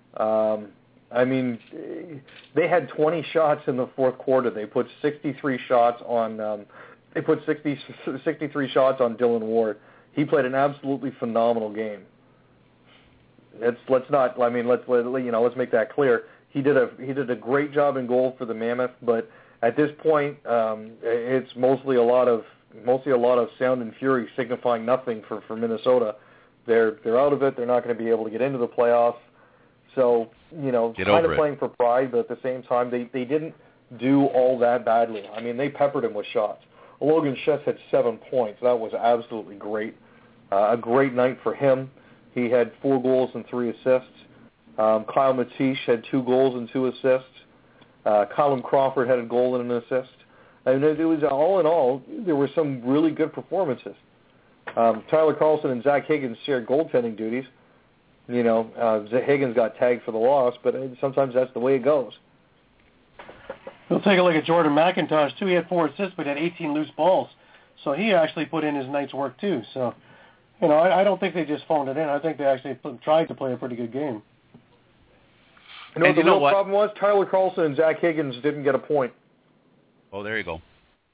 They had 20 shots in the fourth quarter. They put 63 shots on. They put 63 shots on Dylan Ward. He played an absolutely phenomenal game. Let's make that clear. He did a great job in goal for the Mammoth, but at this point, it's mostly a lot of sound and fury signifying nothing for Minnesota. They're out of it. They're not going to be able to get into the playoffs. So kind of playing for pride, but at the same time, they didn't do all that badly. I mean, they peppered him with shots. Logan Schuss had 7 points. That was absolutely great. A great night for him. He had 4 goals and 3 assists. Kyle Matisse had 2 goals and 2 assists. Colin Crawford had a goal and an assist. And it was, all in all, there were some really good performances. Tyler Carlson and Zach Higgins shared goaltending duties. Higgins got tagged for the loss, but sometimes that's the way it goes. We'll take a look at Jordan McIntosh, too. He had 4 assists, but had 18 loose balls. So he actually put in his night's work, too. So, I don't think they just phoned it in. I think they actually tried to play a pretty good game. The real problem was? Tyler Carlson and Zach Higgins didn't get a point. Oh, there you go.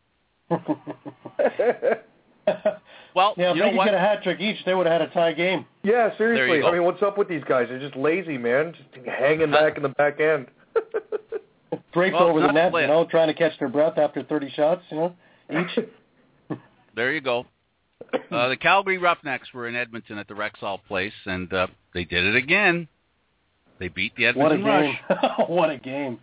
Well, yeah, if they could get a hat trick each, they would have had a tie game. Yeah, seriously. I mean, what's up with these guys? They're just lazy, man. Just hanging back in the back end. Drapes over the net, trying to catch their breath after 30 shots, each. There you go. The Calgary Roughnecks were in Edmonton at the Rexall Place, and they did it again. They beat the Edmonton Rush. What a game.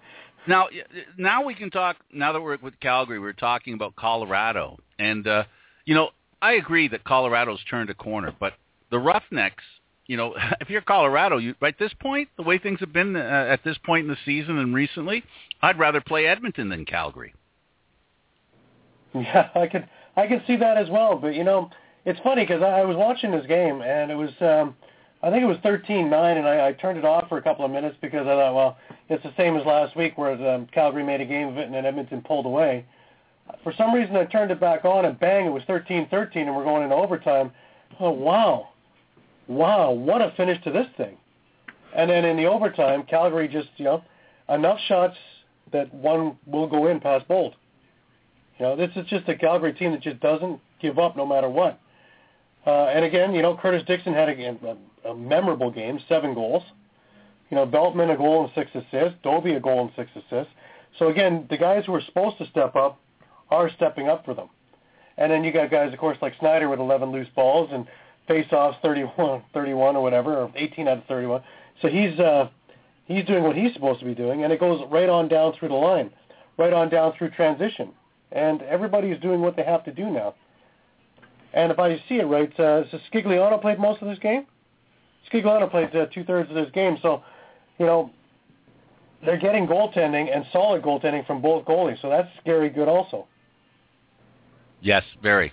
Now we can talk. Now that we're with Calgary, we're talking about Colorado, and I agree that Colorado's turned a corner, but the Roughnecks. If you're Colorado, at this point, the way things have been at this point in the season and recently, I'd rather play Edmonton than Calgary. Yeah, I can see that as well. But it's funny because I was watching this game and it was I think it was 13-9, and I turned it off for a couple of minutes because I thought, well, it's the same as last week where Calgary made a game of it and then Edmonton pulled away. For some reason, I turned it back on and bang, it was 13-13, and we're going into overtime. Oh wow, what a finish to this thing! And then in the overtime, Calgary just enough shots that one will go in past Bolt. This is just a Calgary team that just doesn't give up no matter what. And again, Curtis Dixon had a memorable game, 7 goals. Beltman a goal and 6 assists. Dobie a goal and 6 assists. So again, the guys who are supposed to step up are stepping up for them. And then you got guys, of course, like Snyder with 11 loose balls and face-offs 31 or whatever, or 18 out of 31. So he's doing what he's supposed to be doing, and it goes right on down through the line, right on down through transition. And everybody's doing what they have to do now. And if I see it right, so Scigliano played most of this game? Scigliano played 2/3 of this game. So, they're getting goaltending and solid goaltending from both goalies. So that's scary good also. Yes, very.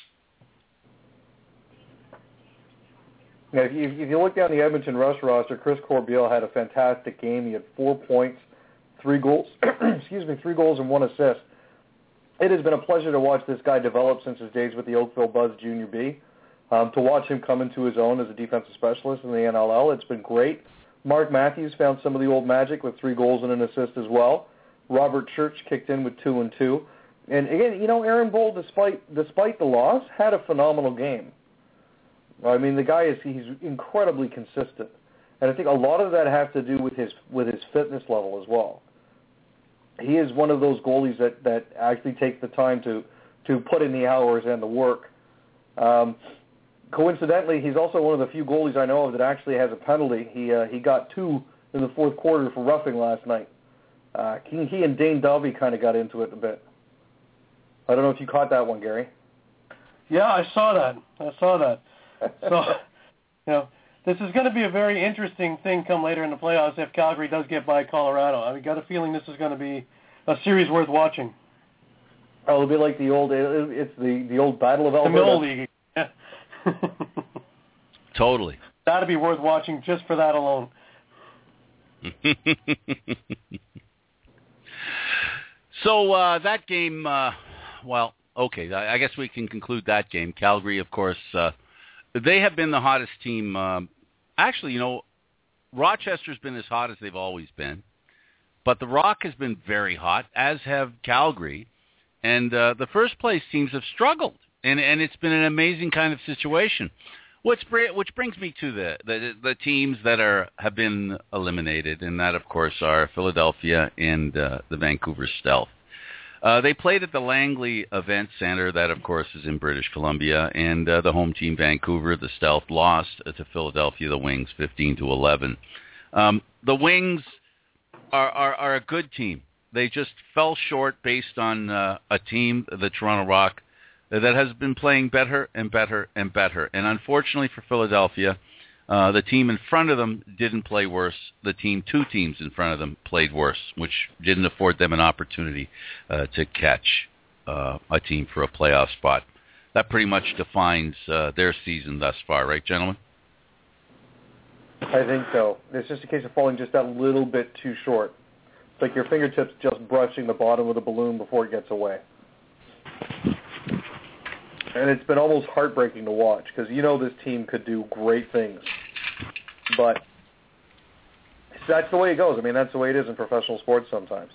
Yeah, if you look down the Edmonton Rush roster, Chris Corbeil had a fantastic game. He had 4 points, 3 goals, 3 goals and 1 assist. It has been a pleasure to watch this guy develop since his days with the Oakville Buzz Junior B. To watch him come into his own as a defensive specialist in the NLL, it's been great. Mark Matthews found some of the old magic with 3 goals and an assist as well. Robert Church kicked in with 2 and 2. And again, Aaron Bold, despite the loss, had a phenomenal game. I mean, the guy he's incredibly consistent, and I think a lot of that has to do with his fitness level as well. He is one of those goalies that actually takes the time to put in the hours and the work. Coincidentally, he's also one of the few goalies I know of that actually has a penalty. He got 2 in the fourth quarter for roughing last night. He and Dane Dovey kind of got into it a bit. I don't know if you caught that one, Gary. Yeah, I saw that. So, this is going to be a very interesting thing come later in the playoffs if Calgary does get by Colorado. I've got a feeling this is going to be a series worth watching. Oh, it'll be like the old Battle of Alberta. The Middle League. Yeah. Totally. That'd be worth watching just for that alone. So that game, okay, I guess we can conclude that game. Calgary, of course, they have been the hottest team. Actually, Rochester's been as hot as they've always been. But the Rock has been very hot, as have Calgary. And the first place teams have struggled. And it's been an amazing kind of situation. Which brings me to the teams that have been eliminated, and that, of course, are Philadelphia and the Vancouver Stealth. They played at the Langley Event Center, that, of course, is in British Columbia, and the home team, Vancouver, the Stealth, lost to Philadelphia, the Wings, 15-11. The Wings are a good team. They just fell short based on a team, the Toronto Rock, that has been playing better and better and better. And unfortunately for Philadelphia, the team in front of them didn't play worse. The two teams in front of them played worse, which didn't afford them an opportunity to catch a team for a playoff spot. That pretty much defines their season thus far, right, gentlemen? I think so. It's just a case of falling just that little bit too short. It's like your fingertips just brushing the bottom of the balloon before it gets away. And it's been almost heartbreaking to watch because this team could do great things. But that's the way it goes. I mean, that's the way it is in professional sports sometimes.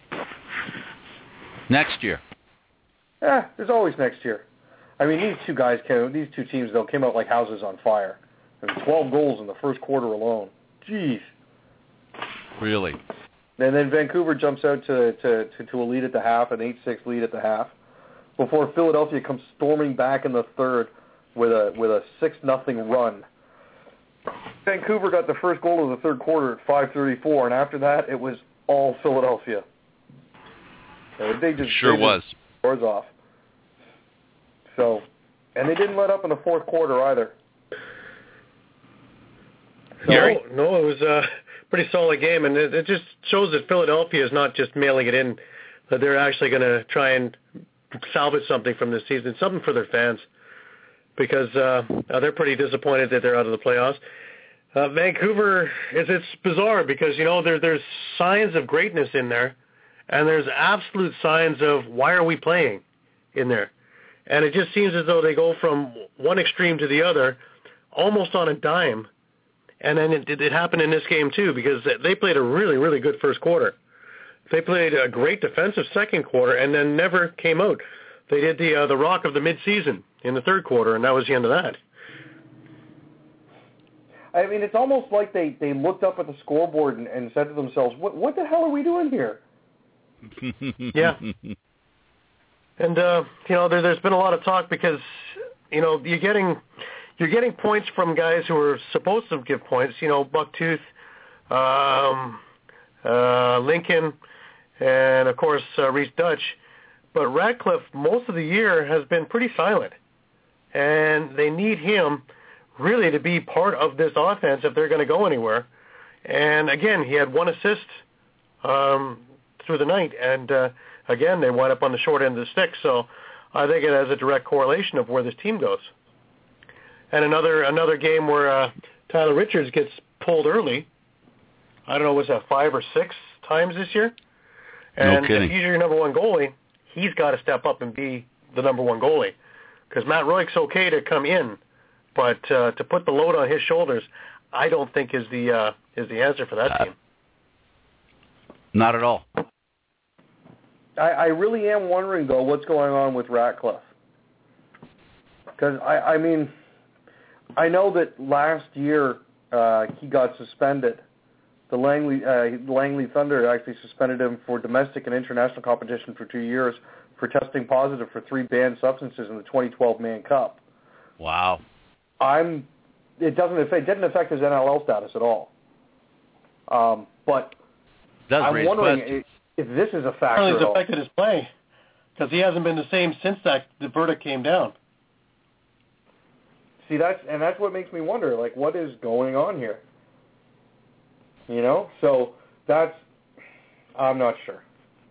Next year. There's always next year. I mean, these two teams, though, came out like houses on fire. I mean, 12 goals in the first quarter alone. Jeez. Really? And then Vancouver jumps out to a lead at the half, an 8-6 lead at the half, before Philadelphia comes storming back in the third with a 6-0 run. Vancouver got the first goal of the third quarter at 5:34, and after that it was all Philadelphia. They just was. Doors off. So, and they didn't let up in the fourth quarter either. So, no, it was a pretty solid game, and it just shows that Philadelphia is not just mailing it in, that they're actually going to try and salvage something from this season, something for their fans, because they're pretty disappointed that they're out of the playoffs. Vancouver, it's bizarre because, there's signs of greatness in there, and there's absolute signs of why are we playing in there. And it just seems as though they go from one extreme to the other almost on a dime. And then it happened in this game, too, because they played a really, really good first quarter. They played a great defensive second quarter and then never came out. They did the rock of the midseason in the third quarter, and that was the end of that. I mean, it's almost like they looked up at the scoreboard and said to themselves, what the hell are we doing here? Yeah. And, there's been a lot of talk because, you're getting points from guys who are supposed to give points, Bucktooth, Lincoln, and, of course, Reese Dutch. But Ratcliffe, most of the year, has been pretty silent. And they need him really to be part of this offense if they're going to go anywhere. And, again, he had one assist through the night. And, again, they wind up on the short end of the stick. So I think it has a direct correlation of where this team goes. And another game where Tyler Richards gets pulled early. I don't know, was that 5 or 6 times this year? And no kidding. If he's your number one goalie, he's got to step up and be the number one goalie. Because Matt Royk's okay to come in, but to put the load on his shoulders, I don't think is the answer for that team. Not at all. I really am wondering, though, what's going on with Ratcliffe. Because, I mean, I know that last year he got suspended. The Langley Thunder actually suspended him for domestic and international competition for 2 years for testing positive for 3 banned substances in the 2012 Mann Cup. Wow. It didn't affect his NLL status at all. But I'm wondering if this is a factor at all. It's affected his play because he hasn't been the same since the verdict came down. See, that's what makes me wonder, like, what is going on here? So I'm not sure.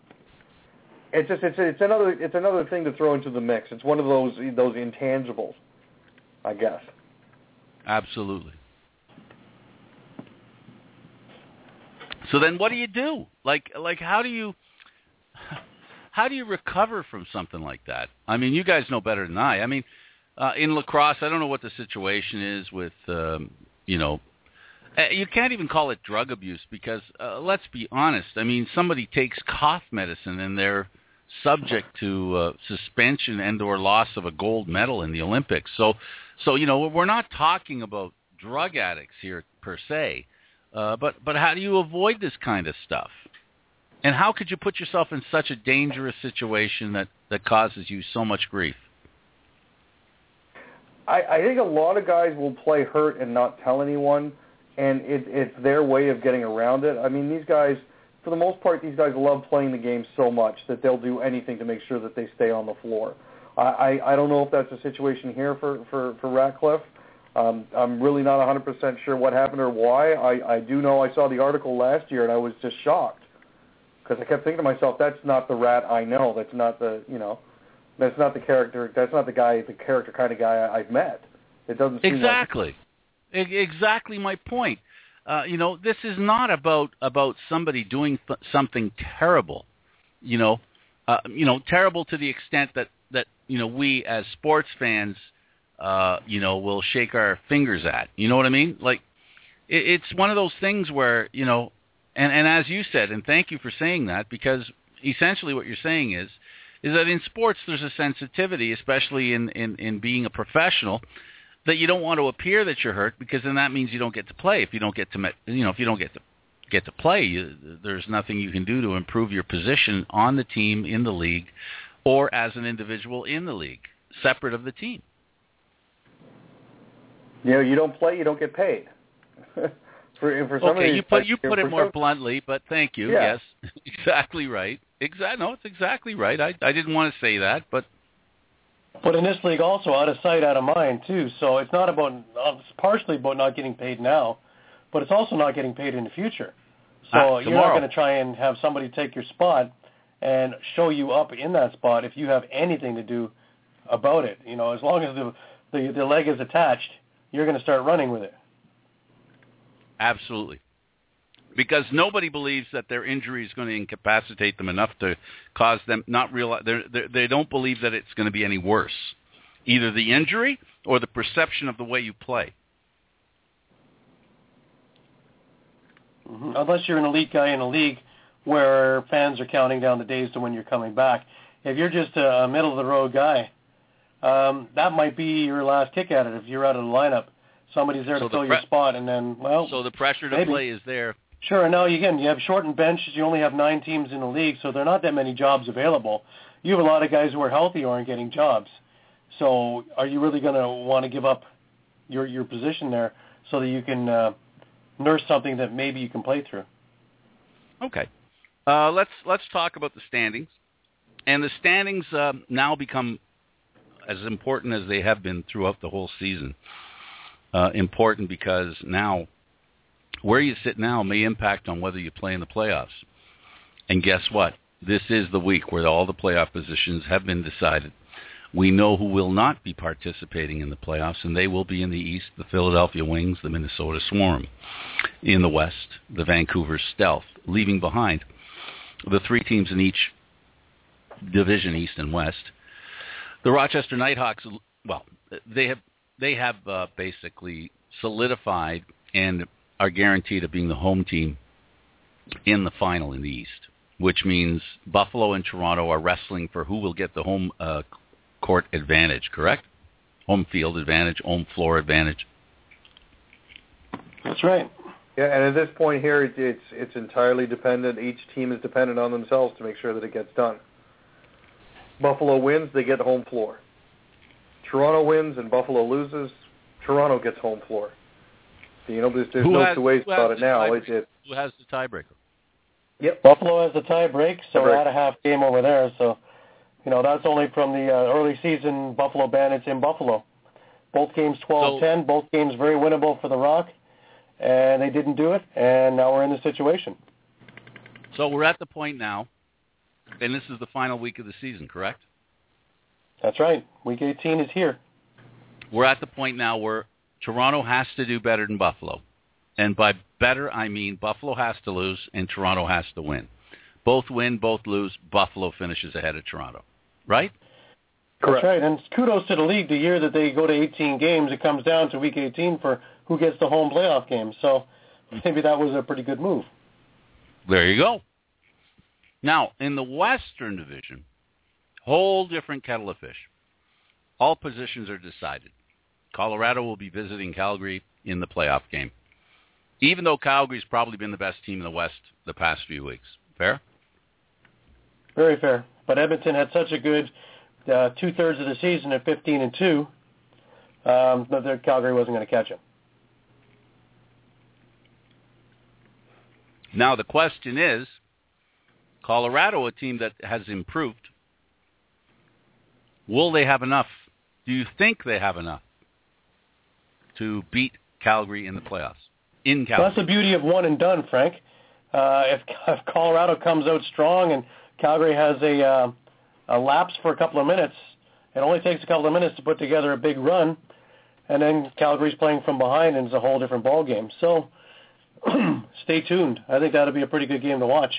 It's another thing to throw into the mix. It's one of those intangibles, I guess. Absolutely. So then, what do you do? Like how do you recover from something like that? I mean, you guys know better than I. I mean, in lacrosse, I don't know what the situation is with you can't even call it drug abuse because let's be honest. I mean, somebody takes cough medicine and they're subject to suspension and or loss of a gold medal in the Olympics. So we're not talking about drug addicts here per se, but how do you avoid this kind of stuff? And how could you put yourself in such a dangerous situation that causes you so much grief? I think a lot of guys will play hurt and not tell anyone, and it's their way of getting around it. I mean, these guys, for the most part, love playing the game so much that they'll do anything to make sure that they stay on the floor. I don't know if that's a situation here for Ratcliffe. I'm really not 100% sure what happened or why. I do know I saw the article last year, and I was just shocked because I kept thinking to myself, that's not the Rat I know. That's not that's not the character. That's not the character kind of guy I've met. It doesn't seem exactly. Exactly my point. This is not about somebody doing something terrible. Terrible to the extent that we as sports fans, will shake our fingers at. You know what I mean? Like, it's one of those things where and as you said, and thank you for saying that, because essentially what you're saying is that in sports there's a sensitivity, especially in being a professional, that you don't want to appear that you're hurt because then that means you don't get to play. If you don't get to play, there's nothing you can do to improve your position on the team, in the league, or as an individual in the league, separate of the team. You don't play, you don't get paid. For some okay, of these, you put it more bluntly, but thank you. Yeah. Yes, exactly right. No, it's exactly right. I didn't want to say that, but in this league also, out of sight, out of mind too. So it's not about it's partially about not getting paid now, but it's also not getting paid in the future. So you're not going to try and have somebody take your spot and show you up in that spot if you have anything to do about it. You know, as long as the leg is attached, you're going to start running with it. Absolutely. Because nobody believes that their injury is going to incapacitate them enough to cause them not realize they don't believe that it's going to be any worse, either the injury or the perception of the way you play. Mm-hmm. Unless you're an elite guy in a league where fans are counting down the days to when you're coming back. If you're just a middle of the road guy, that might be your last kick at it. If you're out of the lineup, somebody's there to fill your spot, and then so the pressure to play is there. Sure, and now again, you have shortened benches. You only have 9 teams in the league, so there are not that many jobs available. You have a lot of guys who are healthy who aren't getting jobs. So are you really going to want to give up your position there so that you can nurse something that maybe you can play through? Okay. Let's talk about the standings. And the standings now become as important as they have been throughout the whole season. Important because now where you sit now may impact on whether you play in the playoffs. And guess what? This is the week where all the playoff positions have been decided. We know who will not be participating in the playoffs, and they will be in the East, the Philadelphia Wings, the Minnesota Swarm. In the West, the Vancouver Stealth, leaving behind the 3 teams in each division, East and West. The Rochester Nighthawks, well, they have basically solidified and are guaranteed of being the home team in the final in the East, which means Buffalo and Toronto are wrestling for who will get the home court advantage, correct? Home field advantage, home floor advantage. That's right. Yeah, and at this point here, it's entirely dependent. Each team is dependent on themselves to make sure that it gets done. Buffalo wins, they get home floor. Toronto wins and Buffalo loses, Toronto gets home floor. You know, there's no two ways about it now. Who has the tiebreaker? Yep. Buffalo has the tie break, so we're at a half game over there. So, you know, that's only from the early season Buffalo Bandits in Buffalo. Both games 12-10, both games very winnable for the Rock, and they didn't do it, and now we're in this situation. So we're at the point now, and this is the final week of the season, correct? That's right. Week 18 is here. We're at the point now where Toronto has to do better than Buffalo. And by better, I mean Buffalo has to lose and Toronto has to win. Both win, both lose, Buffalo finishes ahead of Toronto. Right? Correct. That's right. And kudos to the league. The year that they go to 18 games, it comes down to week 18 for who gets the home playoff game. So maybe that was a pretty good move. There you go. Now, in the Western Division, whole different kettle of fish. All positions are decided. Colorado will be visiting Calgary in the playoff game, even though Calgary's probably been the best team in the West the past few weeks. Fair? Very fair. But Edmonton had such a good two-thirds of the season at 15-2 that Calgary wasn't going to catch them. Now the question is, Colorado, a team that has improved, will they have enough? Do you think they have enough to beat Calgary in the playoffs? In Calgary. That's the beauty of one and done, Frank. If Colorado comes out strong and Calgary has a lapse for a couple of minutes, it only takes a couple of minutes to put together a big run, and then Calgary's playing from behind and it's a whole different ball game. So stay tuned. I think that'll be a pretty good game to watch.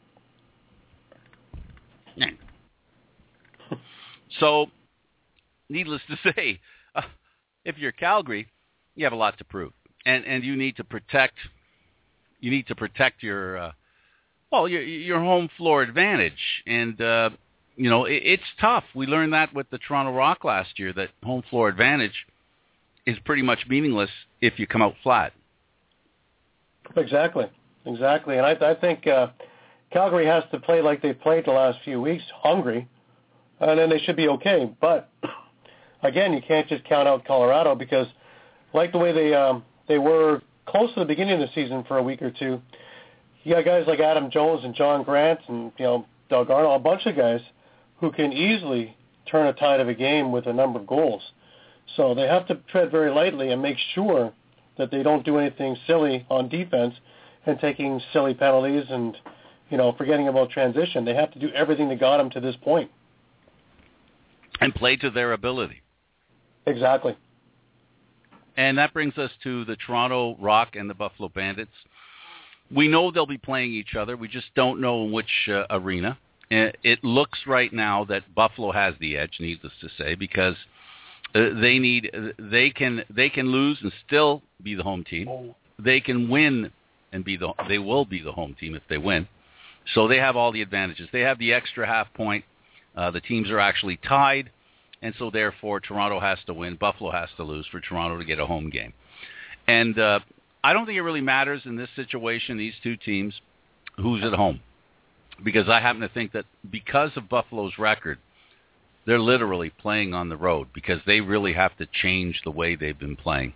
So, needless to say, if you're Calgary, you have a lot to prove, and you need to protect. You need to protect your home floor advantage, and it's tough. We learned that with the Toronto Rock last year, that home floor advantage is pretty much meaningless if you come out flat. Exactly, and I think Calgary has to play like they've played the last few weeks, hungry, and then they should be okay. But again, you can't just count out Colorado because, like the way they were close to the beginning of the season for a week or two, you got guys like Adam Jones and John Grant and, Doug Arnold, a bunch of guys who can easily turn a tide of a game with a number of goals. So they have to tread very lightly and make sure that they don't do anything silly on defense and taking silly penalties and, forgetting about transition. They have to do everything that got them to this point. And play to their ability. Exactly. And that brings us to the Toronto Rock and the Buffalo Bandits. We know they'll be playing each other. We just don't know in which arena. It looks right now that Buffalo has the edge, needless to say, because they can lose and still be the home team. They can win and they will be the home team if they win. So they have all the advantages. They have the extra half point. The teams are actually tied, and so therefore Toronto has to win. Buffalo has to lose for Toronto to get a home game. And I don't think it really matters in this situation, these two teams, who's at home. Because I happen to think that because of Buffalo's record, they're literally playing on the road because they really have to change the way they've been playing.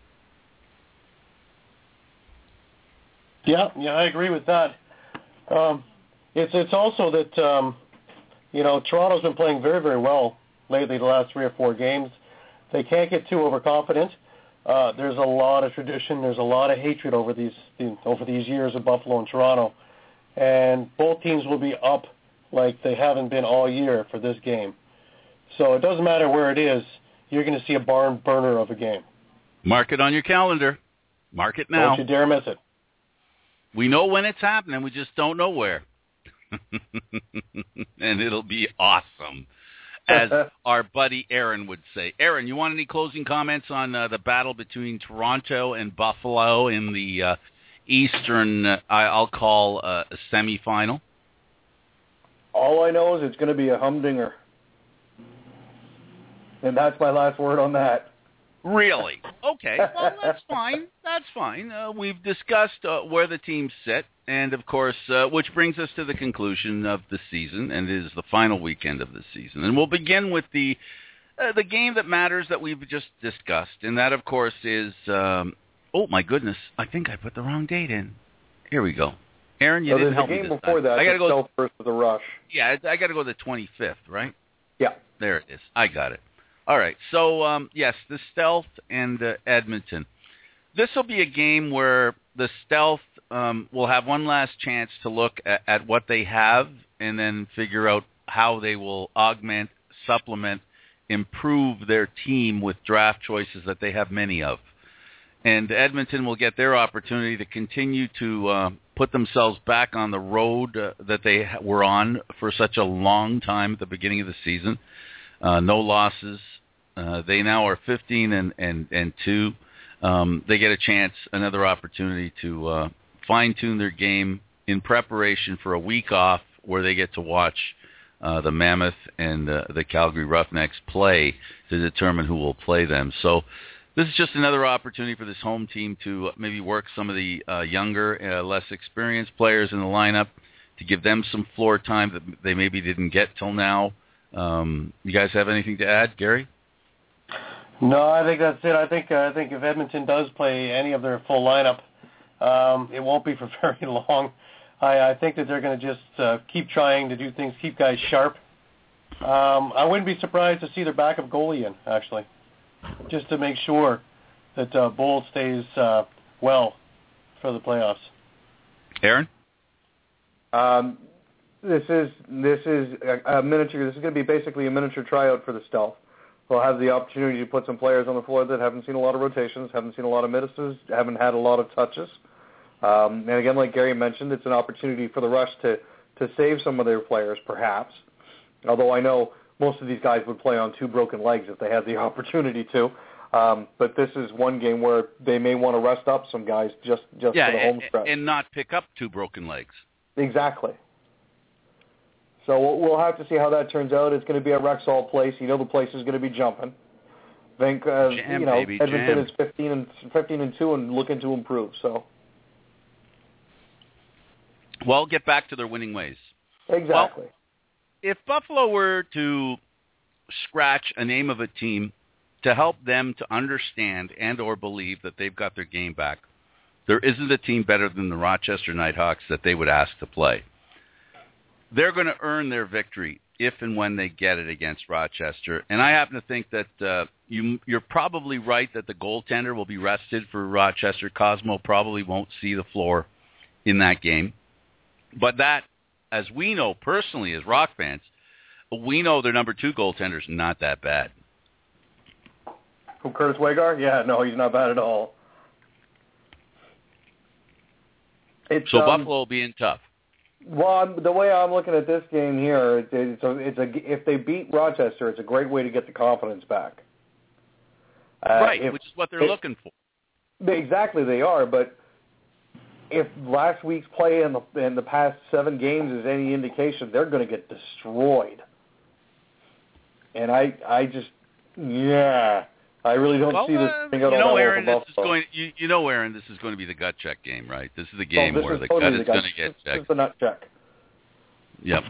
Yeah, I agree with that. It's also that, Toronto's been playing very, very well lately the last 3 or 4 games. They can't get too overconfident. There's a lot of tradition. There's a lot of hatred over these years of Buffalo and Toronto. And both teams will be up like they haven't been all year for this game. So it doesn't matter where it is. You're going to see a barn burner of a game. Mark it on your calendar. Mark it now. Don't you dare miss it. We know when it's happening. We just don't know where. And it'll be awesome, as our buddy Aaron would say. Aaron, you want any closing comments on the battle between Toronto and Buffalo in the Eastern, I'll call a semifinal? All I know is it's going to be a humdinger. And that's my last word on that. Really? Okay. Well, that's fine. That's fine. We've discussed where the teams sit, and of course, which brings us to the conclusion of the season, and it is the final weekend of the season. And we'll begin with the game that matters that we've just discussed, and that, of course, is oh my goodness! I think I put the wrong date in. Here we go. Aaron, you didn't help me this time. The game before that, I got to go first with the Rush. Yeah, I got to go the 25th, right? Yeah. There it is. I got it. All right. So, yes, the Stealth and Edmonton. This will be a game where the Stealth will have one last chance to look at what they have and then figure out how they will augment, supplement, improve their team with draft choices that they have many of. And Edmonton will get their opportunity to continue to put themselves back on the road that they were on for such a long time at the beginning of the season. No losses. They now are 15 and 2. They get a chance, another opportunity to fine-tune their game in preparation for a week off where they get to watch the Mammoth and the Calgary Roughnecks play to determine who will play them. So this is just another opportunity for this home team to maybe work some of the younger, less experienced players in the lineup to give them some floor time that they maybe didn't get till now. You guys have anything to add, Gary? No, I think that's it. I think if Edmonton does play any of their full lineup, it won't be for very long. I think that they're going to just keep trying to do things, keep guys sharp. I wouldn't be surprised to see their backup goalie in, actually, just to make sure that Bull stays well for the playoffs. Aaron? This is a miniature. This is going to be basically a miniature tryout for the Stealth. We'll have the opportunity to put some players on the floor that haven't seen a lot of rotations, haven't seen a lot of minutes, haven't had a lot of touches. And again, like Gary mentioned, it's an opportunity for the Rush to save some of their players, perhaps. Although I know most of these guys would play on 2 broken legs if they had the opportunity to. But this is one game where they may want to rest up some guys just for the home stretch. And not pick up 2 broken legs. Exactly. So we'll have to see how that turns out. It's going to be a Rexall place. You know the place is going to be jumping. Edmonton is 15 and 2 and looking to improve. So, well, get back to their winning ways. Exactly. Well, if Buffalo were to scratch a name of a team to help them to understand and or believe that they've got their game back, There isn't a team better than the Rochester Nighthawks that they would ask to play. They're going to earn their victory if and when they get it against Rochester. And I happen to think that you're probably right that the goaltender will be rested for Rochester. Cosmo probably won't see the floor in that game. But that, as we know personally as Rock fans, we know their number 2 goaltender's not that bad. Who, Curtis Wagar? Yeah, no, he's not bad at all. So Buffalo will be in tough. Well, the way I'm looking at this game here, if they beat Rochester, it's a great way to get the confidence back. Right, which is what they're looking for. Exactly, they are. But if last week's play in the past 7 games is any indication, they're going to get destroyed. And I really don't see this thing out all Aaron, over Buffalo. Aaron, this is going to be the gut check game, right? This is the game where the gut is going to get checked. This is the nut check. Yep.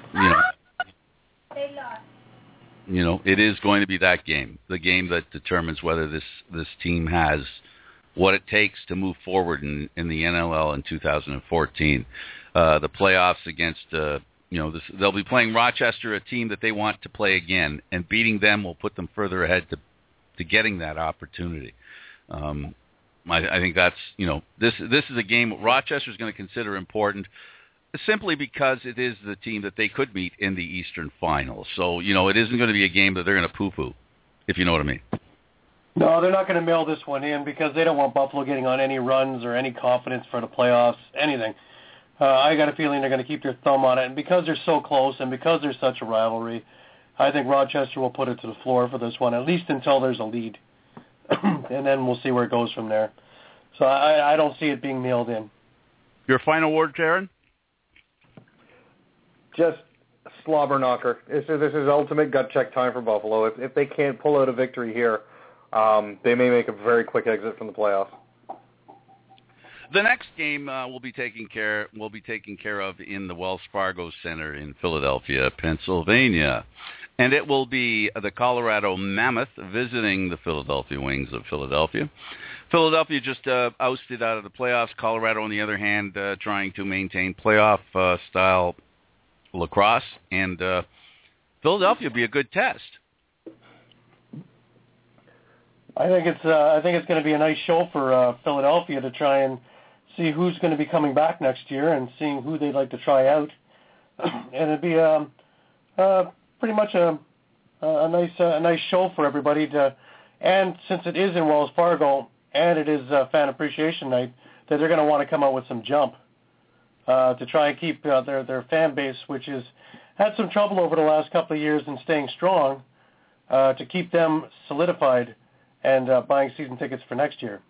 It is going to be that game, the game that determines whether this team has what it takes to move forward in the NLL in 2014. The playoffs against, they'll be playing Rochester, a team that they want to play again, and beating them will put them further ahead to getting that opportunity. I think that's, this is a game Rochester's going to consider important simply because it is the team that they could meet in the Eastern Final. So, it isn't going to be a game that they're going to poo-poo, if you know what I mean. No, they're not going to mail this one in because they don't want Buffalo getting on any runs or any confidence for the playoffs, anything. I got a feeling they're going to keep their thumb on it. And because they're so close and because there's such a rivalry, I think Rochester will put it to the floor for this one, at least until there's a lead. And then we'll see where it goes from there. So I don't see it being mailed in. Your final word, Jaron? Just slobber knocker. This is ultimate gut check time for Buffalo. If they can't pull out a victory here, they may make a very quick exit from the playoffs. The next game will be taken care of in the Wells Fargo Center in Philadelphia, Pennsylvania. And it will be the Colorado Mammoth visiting the Philadelphia Wings of Philadelphia. Philadelphia just ousted out of the playoffs. Colorado, on the other hand, trying to maintain playoff-style lacrosse. And Philadelphia will be a good test. I think it's going to be a nice show for Philadelphia to try and see who's going to be coming back next year and seeing who they'd like to try out. And it'd be pretty much a nice show for everybody to. And since it is in Wells Fargo and it is Fan Appreciation Night, that they're going to want to come out with some jump to try and keep their fan base, which has had some trouble over the last couple of years in staying strong, to keep them solidified and buying season tickets for next year.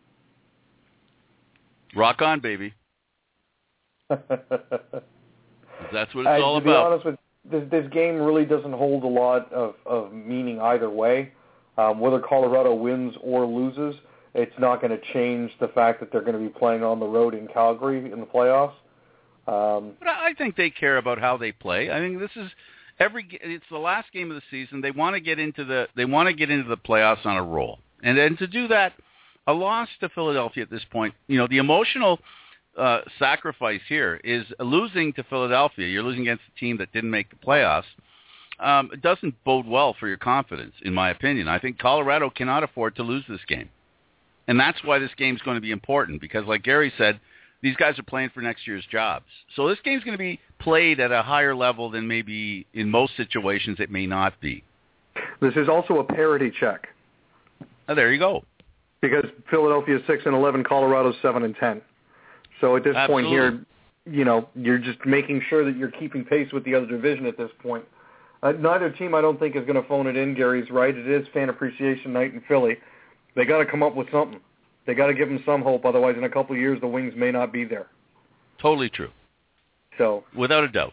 Rock on, baby. That's what it's all about. To be honest with this game really doesn't hold a lot of meaning either way. Whether Colorado wins or loses, it's not going to change the fact that they're going to be playing on the road in Calgary in the playoffs. But I think they care about how they play. I think this is it's the last game of the season. They want to get into the playoffs on a roll. And then to do that, a loss to Philadelphia at this point, the emotional sacrifice here is losing to Philadelphia. You're losing against a team that didn't make the playoffs. It doesn't bode well for your confidence, in my opinion. I think Colorado cannot afford to lose this game. And that's why this game's going to be important, because like Gary said, these guys are playing for next year's jobs. So this game's going to be played at a higher level than maybe in most situations it may not be. This is also a parity check. Oh, there you go. Because Philadelphia is 6-11, Colorado's 7-10. So at this point here, you're just making sure that you're keeping pace with the other division at this point. Neither team, I don't think, is going to phone it in. Gary's right. It is Fan Appreciation Night in Philly. They got to come up with something. They got to give them some hope. Otherwise, in a couple of years, the Wings may not be there. Totally true. So, without a doubt.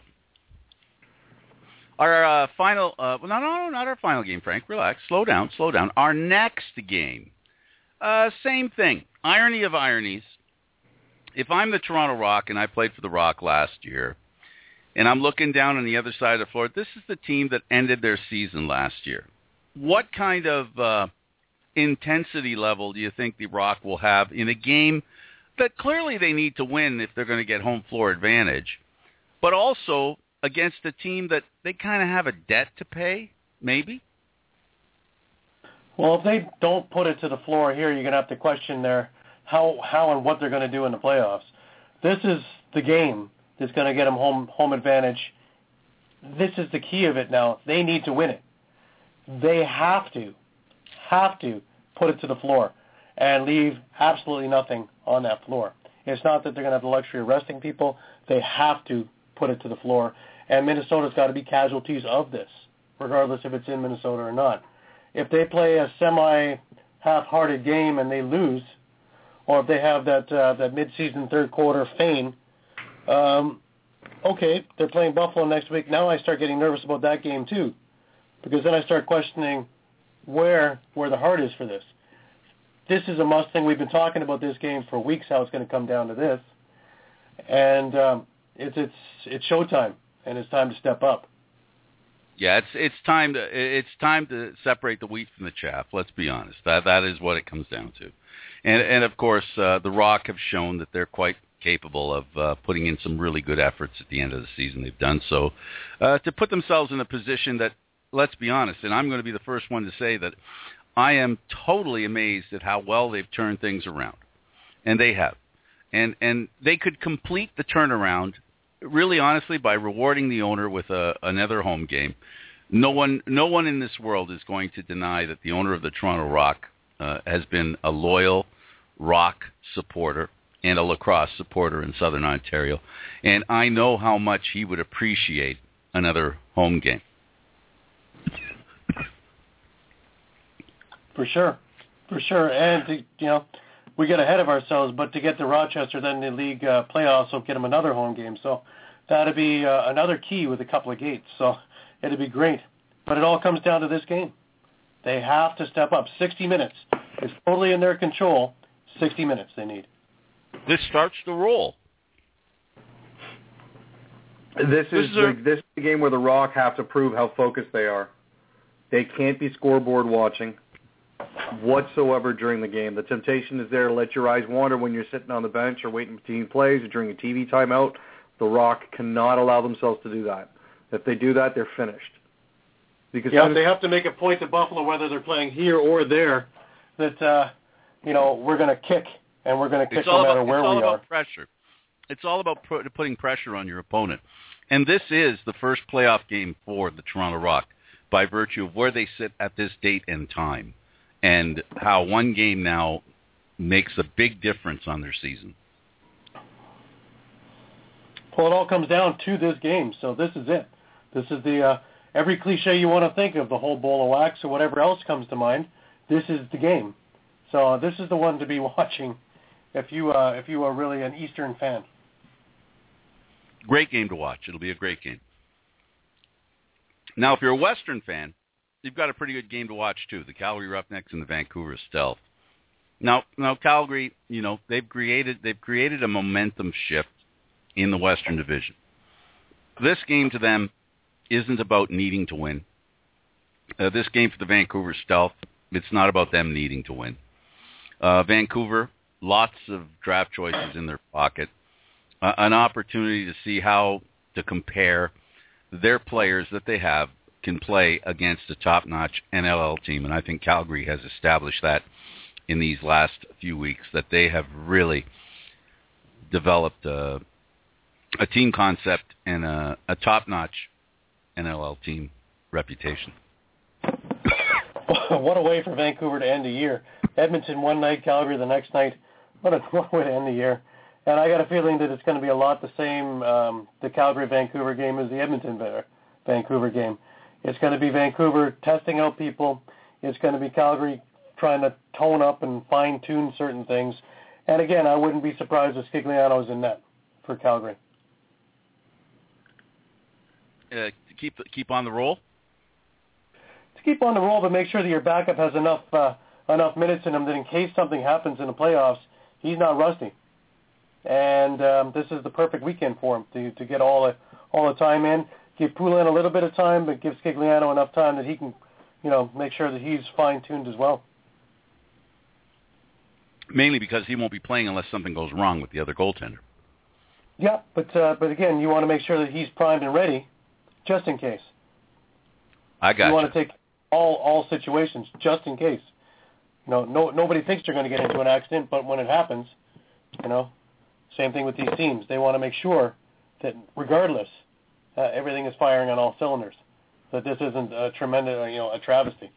Our final, no, not our final game, Frank. Relax. Slow down. Our next game, same thing. Irony of ironies. If I'm the Toronto Rock, and I played for the Rock last year, and I'm looking down on the other side of the floor, this is the team that ended their season last year. What kind of intensity level do you think the Rock will have in a game that clearly they need to win if they're going to get home floor advantage, but also against a team that they kind of have a debt to pay, maybe? Well, if they don't put it to the floor here, you're going to have to question their how and what they're going to do in the playoffs. This is the game that's going to get them home advantage. This is the key of it now. They need to win it. They have to put it to the floor and leave absolutely nothing on that floor. It's not that they're going to have the luxury of resting people. They have to put it to the floor. And Minnesota's got to be casualties of this, regardless if it's in Minnesota or not. If they play a semi-half-hearted game and they lose, or if they have that mid-season third quarter feign, okay, they're playing Buffalo next week. Now I start getting nervous about that game too, because then I start questioning where the heart is for this. This is a must thing. We've been talking about this game for weeks, how it's going to come down to this. And it's showtime, and it's time to step up. Yeah, it's time to separate the wheat from the chaff. Let's be honest. That is what it comes down to. And of course, the Rock have shown that they're quite capable of putting in some really good efforts at the end of the season. They've done so to put themselves in a position that, let's be honest, and I'm going to be the first one to say that I am totally amazed at how well they've turned things around, and they have. And they could complete the turnaround, really honestly, by rewarding the owner with another home game. No one in this world is going to deny that the owner of the Toronto Rock has been a loyal Rock supporter and a lacrosse supporter in Southern Ontario, and I know how much he would appreciate another home game. For sure. And, we get ahead of ourselves, but to get to Rochester, then the league playoffs will get them another home game. So that'll be another key with a couple of gates. So it'll be great. But it all comes down to this game. They have to step up. 60 minutes. It's totally in their control. 60 minutes they need. This starts the roll. This is the game where the Rock have to prove how focused they are. They can't be scoreboard watching whatsoever during the game. The temptation is there to let your eyes wander when you're sitting on the bench or waiting for team plays or during a TV timeout. The Rock cannot allow themselves to do that. If they do that, they're finished. Because they have to make a point to Buffalo, whether they're playing here or there, that we're going to kick, and we're going to kick no matter where we are. It's all about pressure. It's all about putting pressure on your opponent. And this is the first playoff game for the Toronto Rock by virtue of where they sit at this date and time, and how one game now makes a big difference on their season. Well, it all comes down to this game, so this is it. This is the every cliche you want to think of, the whole bowl of wax or whatever else comes to mind. This is the game. So this is the one to be watching if you are really an Eastern fan. Great game to watch. It'll be a great game. Now, if you're a Western fan, you've got a pretty good game to watch too. The Calgary Roughnecks and the Vancouver Stealth. Now Calgary, they've created a momentum shift in the Western Division. This game to them isn't about needing to win. This game for the Vancouver Stealth, it's not about them needing to win. Vancouver, lots of draft choices in their pocket, an opportunity to see how to compare their players that they have can play against a top-notch NLL team, and I think Calgary has established that in these last few weeks, that they have really developed a team concept and a top-notch NLL team reputation. What a way for Vancouver to end the year. Edmonton one night, Calgary the next night. What a way to end the year. And I got a feeling that it's going to be a lot the same, the Calgary-Vancouver game as the Edmonton-Vancouver game. It's going to be Vancouver testing out people. It's going to be Calgary trying to tone up and fine-tune certain things. And again, I wouldn't be surprised if Scigliano's in net for Calgary. Keep on the roll? To keep on the roll, but make sure that your backup has enough minutes in him that in case something happens in the playoffs, he's not rusty. And this is the perfect weekend for him to get all the time in. Give Poulin a little bit of time, but give Scigliano enough time that he can, make sure that he's fine-tuned as well. Mainly because he won't be playing unless something goes wrong with the other goaltender. Yeah, but again, you want to make sure that he's primed and ready, just in case. I got you. You want to take all situations, just in case. Nobody thinks they're going to get into an accident, but when it happens, same thing with these teams. They want to make sure that regardless, everything is firing on all cylinders, that this isn't a tremendous, a travesty.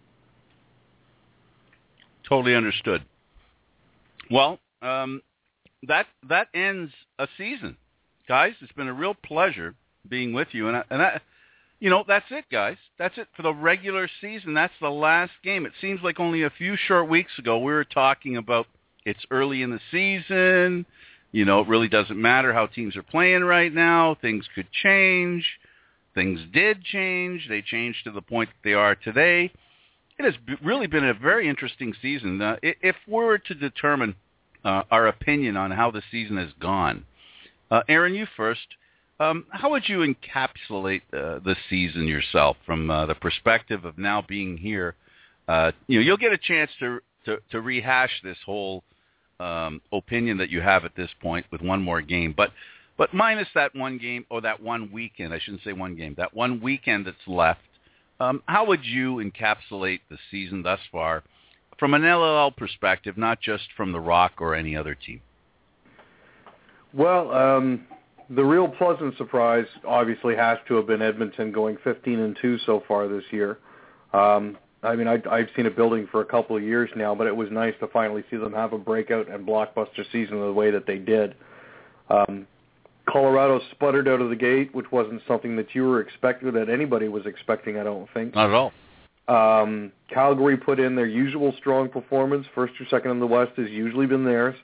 Totally understood. Well, that ends a season, guys. It's been a real pleasure being with you, and that's it, guys. That's it for the regular season. That's the last game. It seems like only a few short weeks ago we were talking about it's early in the season. It really doesn't matter how teams are playing right now. Things could change. Things did change. They changed to the point that they are today. It has really been a very interesting season. If we were to determine our opinion on how the season has gone, Aaron, you first. How would you encapsulate the season yourself from the perspective of now being here? You'll get a chance to rehash this whole opinion that you have at this point with one more game, but minus that one game or that one weekend. I shouldn't say one game. That one weekend that's left. How would you encapsulate the season thus far from an LLL perspective, not just from the Rock or any other team? Well, the real pleasant surprise obviously has to have been Edmonton going 15-2 so far this year. I've seen it building for a couple of years now, but it was nice to finally see them have a breakout and blockbuster season the way that they did. Colorado sputtered out of the gate, which wasn't something that you were expecting, that anybody was expecting, I don't think. Not at all. Calgary put in their usual strong performance. First or second in the West has usually been theirs.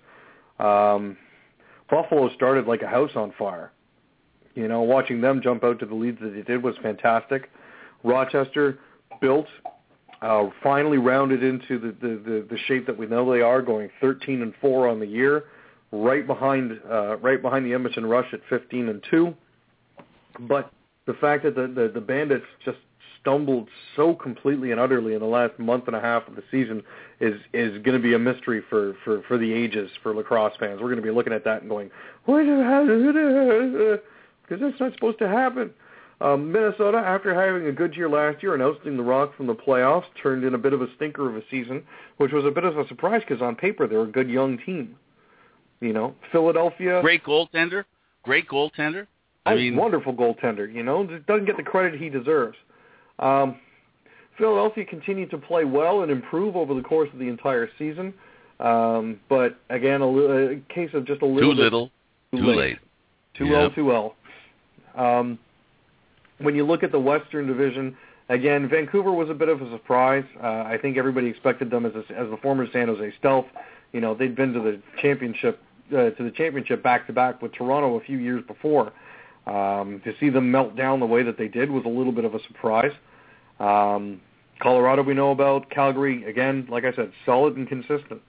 Buffalo started like a house on fire. Watching them jump out to the leads that they did was fantastic. Rochester built, finally rounded into the shape that we know they are, going 13-4 on the year, right behind the Edmonton Rush at 15-2. But the fact that the Bandits just stumbled so completely and utterly in the last month and a half of the season is going to be a mystery for the ages for lacrosse fans. We're going to be looking at that and going, what happened? Because that's not supposed to happen. Minnesota, after having a good year last year and ousting the Rock from the playoffs, turned in a bit of a stinker of a season, which was a bit of a surprise because on paper they're a good young team. Philadelphia. Great goaltender. Wonderful goaltender. Doesn't get the credit he deserves. Philadelphia continued to play well and improve over the course of the entire season. But again, a case of just a little too little, too late. Too well. When you look at the Western Division, again, Vancouver was a bit of a surprise. I think everybody expected them as the former San Jose Stealth. They'd been to the championship back-to-back with Toronto a few years before. To see them melt down the way that they did was a little bit of a surprise. Colorado we know about. Calgary, again, like I said, solid and consistent.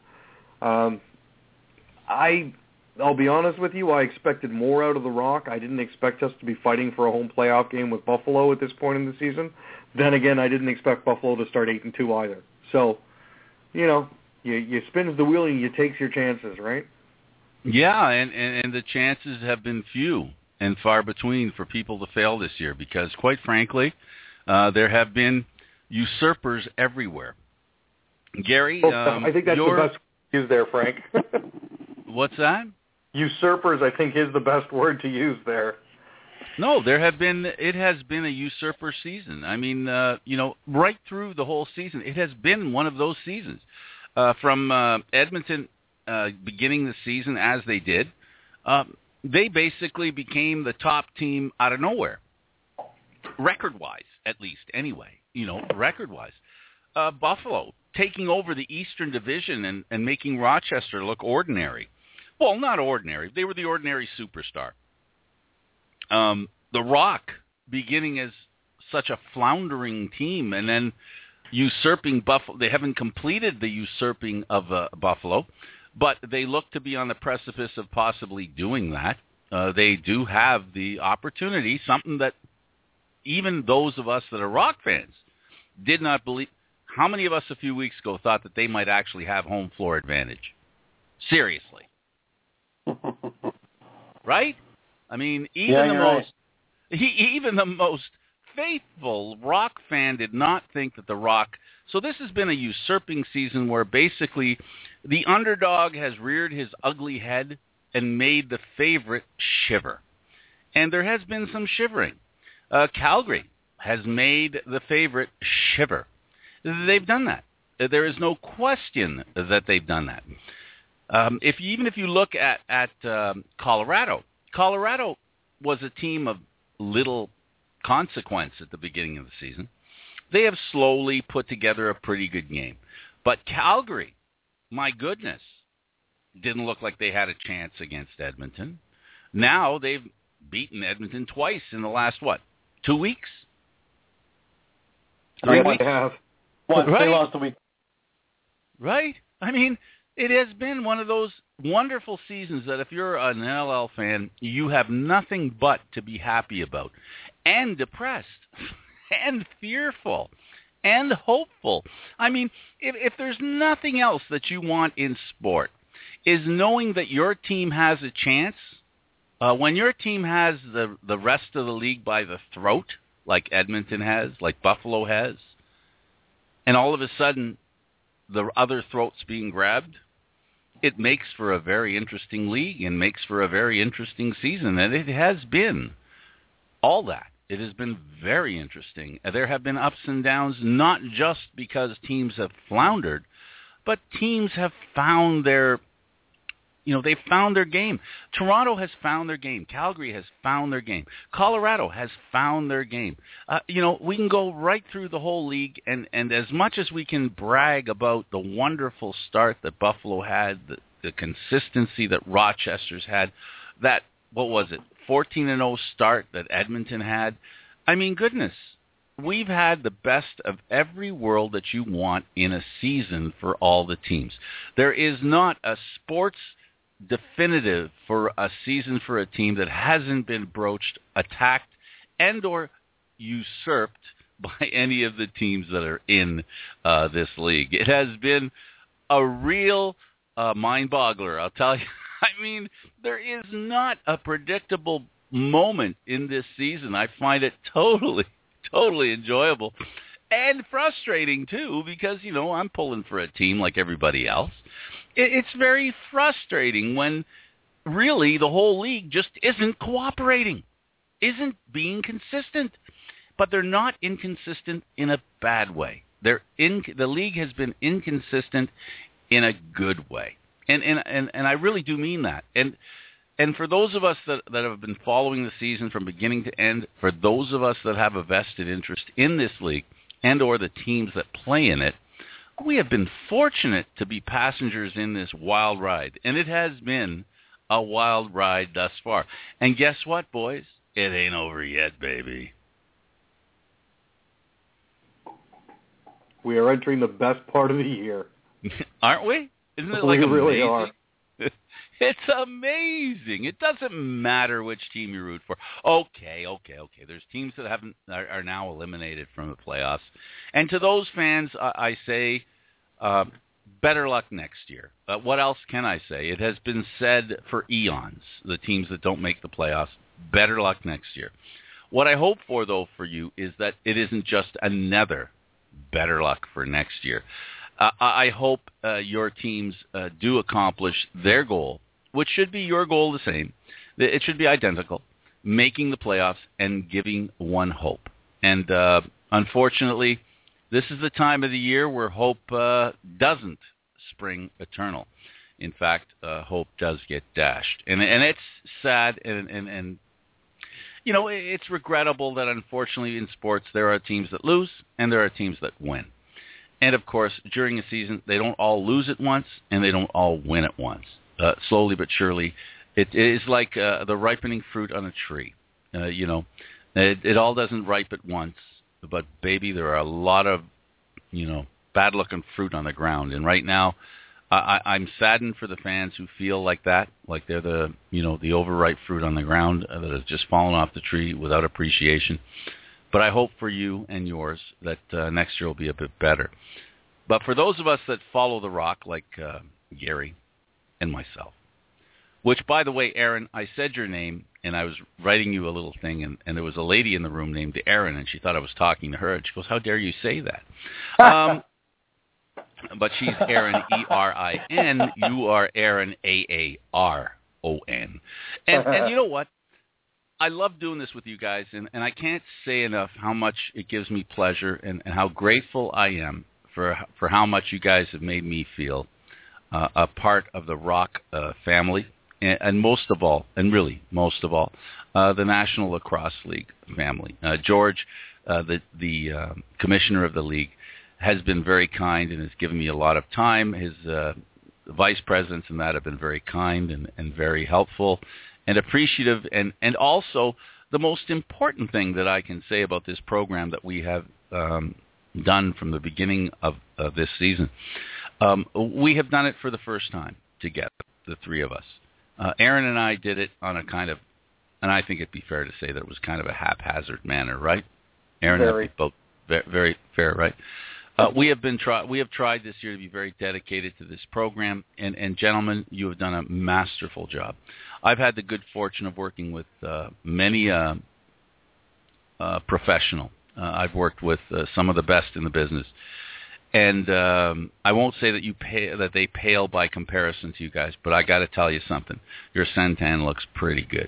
I'll be honest with you, I expected more out of the Rock. I didn't expect us to be fighting for a home playoff game with Buffalo at this point in the season. Then again, I didn't expect Buffalo to start 8-2 either. So, you spins the wheel and you takes your chances, right? Yeah, and the chances have been few and far between for people to fail this year because, quite frankly, there have been usurpers everywhere. Gary, I think that's the best word to use there, Frank. What's that? Usurpers, I think, is the best word to use there. No, it has been a usurper season. Right through the whole season, it has been one of those seasons. From Edmonton beginning the season as they did, they basically became the top team out of nowhere, record-wise, at least, anyway, record-wise. Buffalo taking over the Eastern Division and making Rochester look ordinary. Well, not ordinary. They were the ordinary superstar. The Rock beginning as such a floundering team and then usurping Buffalo. They haven't completed the usurping of Buffalo, but they look to be on the precipice of possibly doing that. They do have the opportunity, something that even those of us that are Rock fans did not believe. How many of us a few weeks ago thought that they might actually have home floor advantage? Seriously. Right? I mean, even the most faithful Rock fan did not think that the Rock... So this has been a usurping season where basically the underdog has reared his ugly head and made the favorite shiver. And there has been some shivering. Calgary has made the favorite shiver. They've done that. There is no question that they've done that. Even if you look at Colorado was a team of little consequence at the beginning of the season. They have slowly put together a pretty good game. But Calgary, my goodness, didn't look like they had a chance against Edmonton. Now they've beaten Edmonton twice in the last, 2 weeks? 3 weeks? They have. Once Right. they lost a week. Right? I mean, it has been one of those wonderful seasons that if you're an NLL fan, you have nothing but to be happy about. And depressed. And fearful. And hopeful. I mean, if there's nothing else that you want in sport, is knowing that your team has a chance. When your team has the rest of the league by the throat, like Edmonton has, like Buffalo has, and all of a sudden the other throat's being grabbed, it makes for a very interesting league and makes for a very interesting season. And it has been all that. It has been very interesting. There have been ups and downs, not just because teams have floundered, but teams have found their... they've found their game. Toronto has found their game. Calgary has found their game. Colorado has found their game. We can go right through the whole league, and as much as we can brag about the wonderful start that Buffalo had, the consistency that Rochester's had, that, 14-0 start that Edmonton had, I mean, goodness, we've had the best of every world that you want in a season for all the teams. There is not a sports definitive for a season for a team that hasn't been broached, attacked, and or usurped by any of the teams that are in this league. It has been a real mind-boggler, I'll tell you. I mean, there is not a predictable moment in this season. I find it totally enjoyable and frustrating, too, because, I'm pulling for a team like everybody else. It's very frustrating when really the whole league just isn't cooperating, isn't being consistent. But they're not inconsistent in a bad way. The league has been inconsistent in a good way. And I really do mean that. And for those of us that have been following the season from beginning to end, for those of us that have a vested interest in this league and or the teams that play in it, we have been fortunate to be passengers in this wild ride. And it has been a wild ride thus far. And guess what, boys? It ain't over yet, baby. We are entering the best part of the year. Aren't we? Isn't it we amazing? Really are. It's amazing. It doesn't matter which team you root for. Okay. There's teams that are now eliminated from the playoffs. And to those fans, I say, better luck next year. What else can I say? It has been said for eons, the teams that don't make the playoffs, better luck next year. What I hope for, though, for you is that it isn't just another better luck for next year. I hope your teams do accomplish their goal, which should be your goal the same. It should be identical, making the playoffs and giving one hope. And unfortunately, this is the time of the year where hope doesn't spring eternal. In fact, hope does get dashed. And it's sad and it's regrettable that unfortunately in sports there are teams that lose and there are teams that win. And, of course, during a season, they don't all lose at once and they don't all win at once. Slowly but surely, it is like the ripening fruit on a tree. It all doesn't ripe at once. But, baby, there are a lot of, bad-looking fruit on the ground. And right now, I'm saddened for the fans who feel like that, like they're the overripe fruit on the ground that has just fallen off the tree without appreciation. But I hope for you and yours that next year will be a bit better. But for those of us that follow the Rock, like Gary and myself. Which, by the way, Aaron, I said your name, and I was writing you a little thing, and there was a lady in the room named Erin, and she thought I was talking to her, and she goes, "How dare you say that?" But she's Erin, E-R-I-N. You are Aaron, A-A-R-O-N. And you know what? I love doing this with you guys, and I can't say enough how much it gives me pleasure and how grateful I am for how much you guys have made me feel a part of the Rock family. And most of all, the National Lacrosse League family. George, the commissioner of the league, has been very kind and has given me a lot of time. His vice presidents and that have been very kind and very helpful and appreciative. And also, the most important thing that I can say about this program that we have done from the beginning of this season, we have done it for the first time together, the three of us. Aaron and I did it on a kind of, and I think it'd be fair to say that it was kind of a haphazard manner, right? Aaron, very. Both very fair, right? We have tried this year to be very dedicated to this program, and gentlemen, you have done a masterful job. I've had the good fortune of working with many professional. I've worked with some of the best in the business. And I won't say that they pale by comparison to you guys, but I got to tell you something. Your suntan looks pretty good.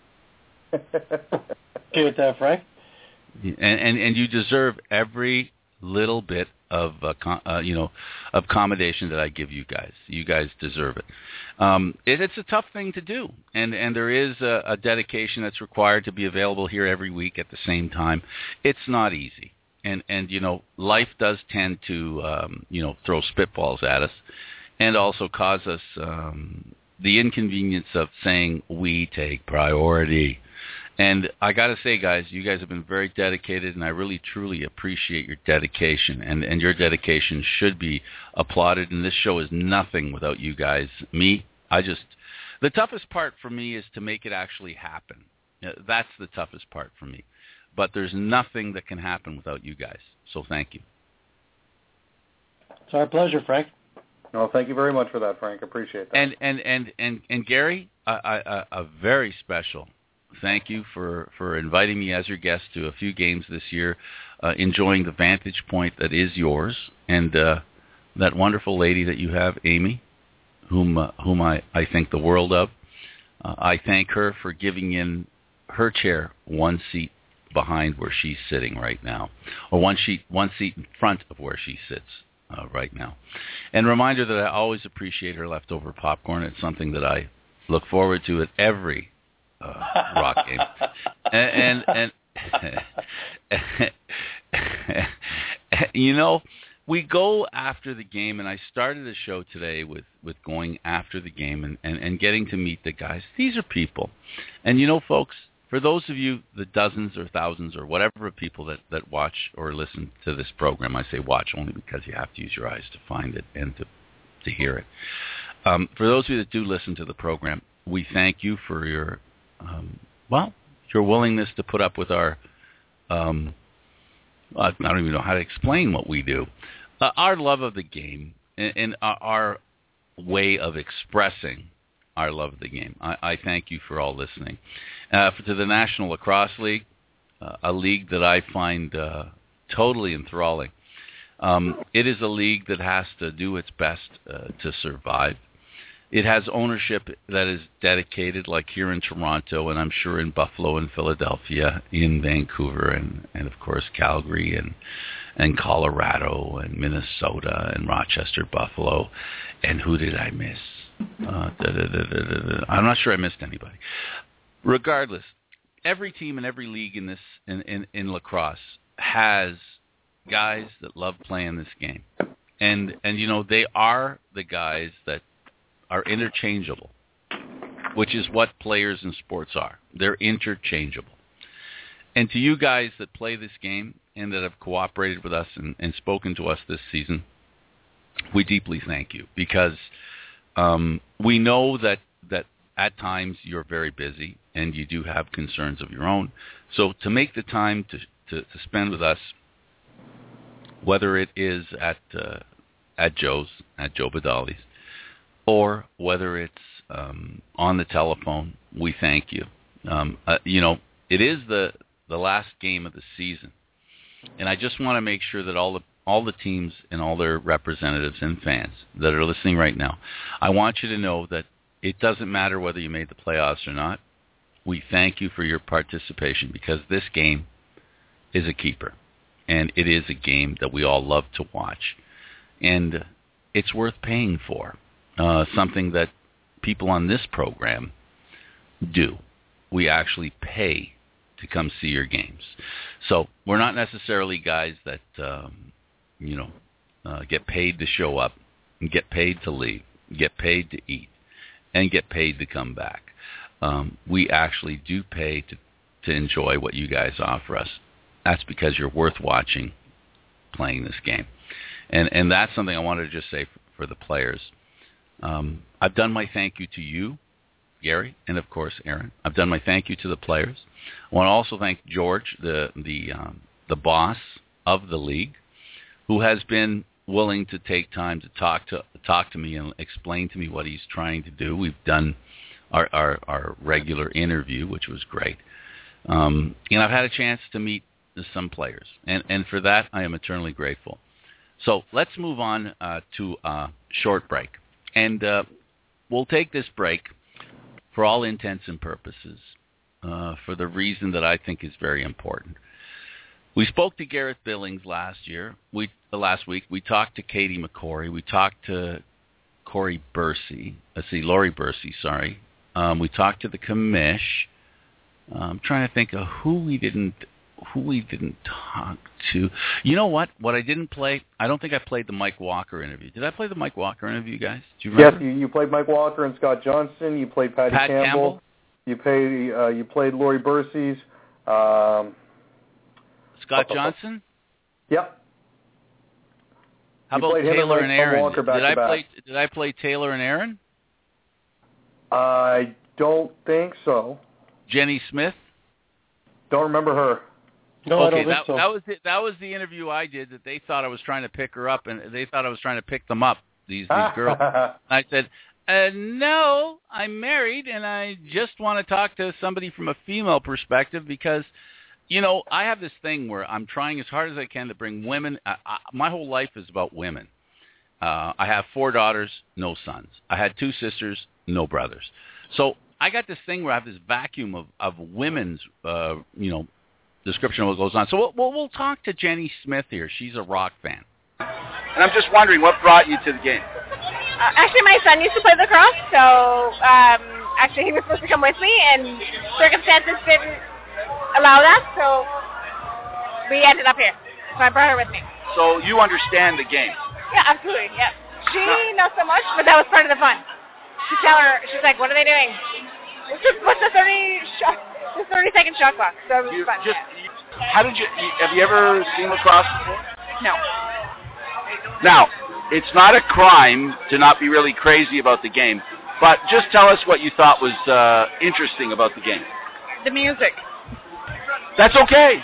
Okay with that, Frank. And you deserve every little bit of accommodation that I give you guys. You guys deserve it. It's a tough thing to do, and there is a dedication that's required to be available here every week at the same time. It's not easy. And life does tend to, throw spitballs at us and also cause us the inconvenience of saying we take priority. And I got to say, guys, you guys have been very dedicated, and I really, truly appreciate your dedication. And your dedication should be applauded, and this show is nothing without you guys. The toughest part for me is to make it actually happen. That's the toughest part for me. But there's nothing that can happen without you guys. So thank you. It's our pleasure, Frank. No, thank you very much for that, Frank. Appreciate that. And Gary, a very special thank you for inviting me as your guest to a few games this year, enjoying the vantage point that is yours, and that wonderful lady that you have, Amy, whom I think the world of. I thank her for giving in her chair one seat behind where she's sitting right now, or one seat in front of where she sits right now. And reminder that I always appreciate her leftover popcorn. It's something that I look forward to at every Rock game. And we go after the game, and I started the show today with going after the game and getting to meet the guys. These are people. And folks, for those of you, the dozens or thousands or whatever of people that watch or listen to this program, I say watch only because you have to use your eyes to find it and to hear it. For those of you that do listen to the program, we thank you for your willingness to put up with our, I don't even know how to explain what we do. Our love of the game and our way of expressing our love of the game. I thank you for all listening. To the National Lacrosse League, a league that I find totally enthralling. It is a league that has to do its best to survive. It has ownership that is dedicated, like here in Toronto, and I'm sure in Buffalo and Philadelphia, in Vancouver, and of course Calgary and Colorado and Minnesota and Rochester, Buffalo. And who did I miss? I'm not sure I missed anybody. Regardless, every team and every league in lacrosse has guys that love playing this game, and they are the guys that are interchangeable, which is what players in sports are. They're interchangeable. And to you guys that play this game and that have cooperated with us and spoken to us this season, we deeply thank you, because we know that at times you're very busy and you do have concerns of your own. So to make the time to spend with us, whether it is at Joe Badali's, or whether it's on the telephone, we thank you. It is the last game of the season, and I just want to make sure that all the teams and all their representatives and fans that are listening right now, I want you to know that it doesn't matter whether you made the playoffs or not. We thank you for your participation, because this game is a keeper, and it is a game that we all love to watch, and it's worth paying for, something that people on this program do. We actually pay to come see your games. So we're not necessarily guys that get paid to show up, and get paid to leave, get paid to eat, and get paid to come back. We actually do pay to enjoy what you guys offer us. That's because you're worth watching playing this game. And that's something I wanted to just say for the players. I've done my thank you to you, Gary, and of course Aaron. I've done my thank you to the players. I want to also thank George, the boss of the league, who has been willing to take time to talk to me and explain to me what he's trying to do. We've done our regular interview, which was great. And I've had a chance to meet some players, and for that I am eternally grateful. So let's move on to a short break. And we'll take this break for all intents and purposes for the reason that I think is very important. We spoke to Gareth Billings last week. We talked to Katie McCory. We talked to Laurie Bursey, sorry. We talked to the commish. I'm trying to think of who we didn't talk to. You know what? What I didn't play, I don't think I played the Mike Walker interview. Did I play the Mike Walker interview, guys? Do you remember? Yes, you played Mike Walker and Scott Johnson. You played Pat Campbell. You played Laurie Bursey's. Scott Johnson? Yep. How about Taylor and Aaron? Did I play Taylor and Aaron? I don't think so. Jenny Smith? Don't remember her. No, okay, I don't think so. That was the interview I did that they thought I was trying to pick her up, and they thought I was trying to pick them up, these girls. I said, no, I'm married, and I just want to talk to somebody from a female perspective because, I have this thing where I'm trying as hard as I can to bring women. My whole life is about women. I have 4 daughters, no sons. I had 2 sisters, no brothers. So I got this thing where I have this vacuum of women's, description of what goes on. So we'll talk to Jenny Smith here. She's a rock fan. And I'm just wondering, what brought you to the game? Actually, my son used to play lacrosse, so actually he was supposed to come with me, and circumstances didn't allow that, so we ended up here. So I brought her with me. So you understand the game? Yeah, absolutely, yeah. She not so much, but that was part of the fun. She's like, what are they doing? What's the 30-second shot clock? So it was fun. Have you ever seen lacrosse before? No. Now, it's not a crime to not be really crazy about the game, but just tell us what you thought was interesting about the game. The music. That's okay.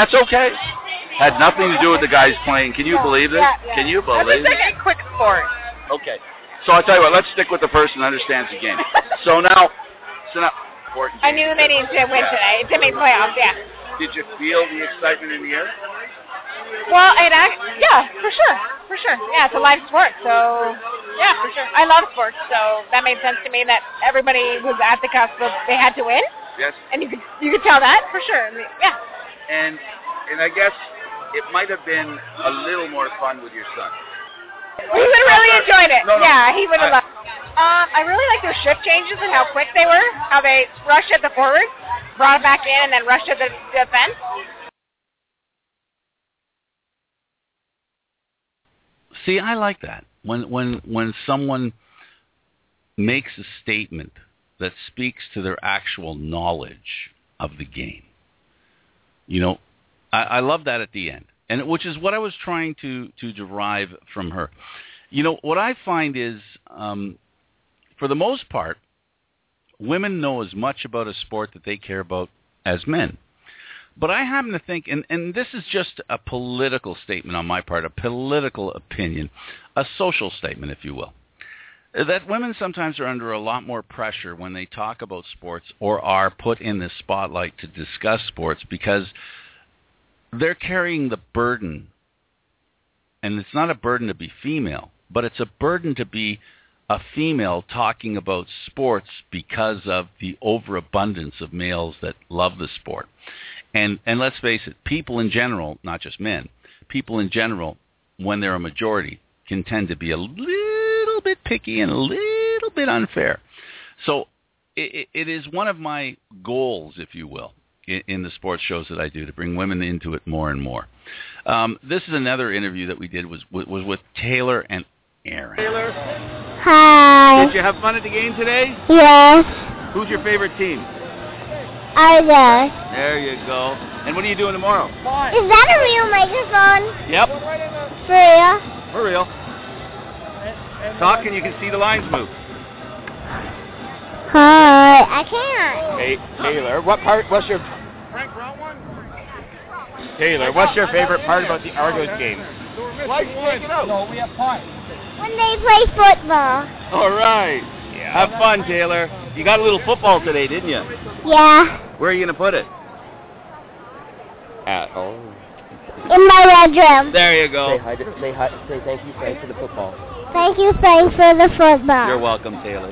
Had nothing to do with the guys playing. Can you believe this? Yeah. Can you believe it? It's like a quick sport. Okay. So I'll tell you what, let's stick with the person who understands the game. So now, important game. I knew they needed to win today to make playoffs, yeah. Did you feel the excitement in the air? Well, yeah, for sure. Yeah, it's a live sport, so yeah, for sure. I love sports, so that made sense to me that everybody was at the cusp of they had to win. Yes. And you could tell that for sure. Yeah. And I guess it might have been a little more fun with your son. He would have really enjoyed it. No. Yeah, he would have loved it. I really like their shift changes and how quick they were, how they rushed at the forward, brought it back in, and then rushed at the defense. See, I like that. When someone makes a statement that speaks to their actual knowledge of the game. I love that at the end, and which is what I was trying to derive from her. What I find is, for the most part, women know as much about a sport that they care about as men. But I happen to think, and this is just a political statement on my part, a political opinion, a social statement, if you will, that women sometimes are under a lot more pressure when they talk about sports or are put in the spotlight to discuss sports because they're carrying the burden. And it's not a burden to be female, but it's a burden to be a female talking about sports because of the overabundance of males that love the sport. And let's face it, people in general, not just men, people in general, when they're a majority, can tend to be a little bit picky and a little bit unfair. So it is one of my goals, if you will, in the sports shows that I do, to bring women into it more and more. This is another interview that we did was with Taylor and Aaron. Taylor, Hi. did you have fun at the game today? Yes. Who's your favorite team? Argus. There you go. And what are you doing tomorrow? Is that a real microphone? Yep, For real? for real. Talk and you can see the lines move. Hi. I can't. Hey, Taylor, what's your Taylor, what's your favorite part about the Argos game? No, we have time. When they play football. All right. Yeah. Have fun, Taylor. You got a little football today, didn't you? Yeah. Where are you going to put it? At home. In my bedroom. There you go. Say thank you, Frank, for the football. Thank you, Frank, for the football. You're welcome, Taylor.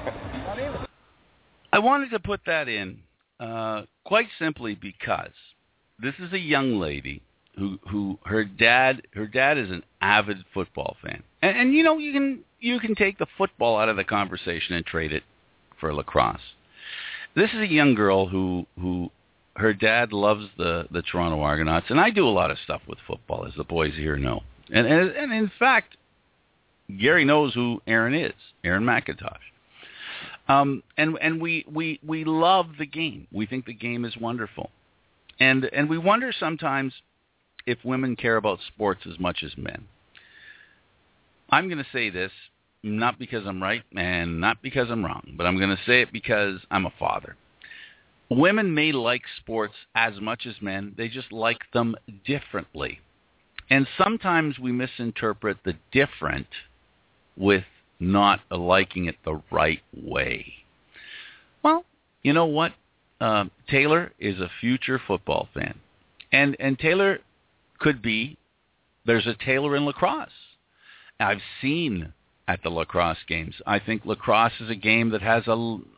I wanted to put that in quite simply because this is a young lady who her dad is an avid football fan, and you know you can take the football out of the conversation and trade it for lacrosse. This is a young girl who her dad loves the Toronto Argonauts, and I do a lot of stuff with football, as the boys here know, and in fact, Gary knows who Aaron is, Aaron McIntosh. And we love the game. We think the game is wonderful. And we wonder sometimes if women care about sports as much as men. I'm going to say this, not because I'm right and not because I'm wrong, but I'm going to say it because I'm a father. Women may like sports as much as men. They just like them differently. And sometimes we misinterpret the different with not liking it the right way. Well, you know what? Taylor is a future football fan. And Taylor could be, there's a Taylor in lacrosse. I've seen at the lacrosse games. I think lacrosse is a game that has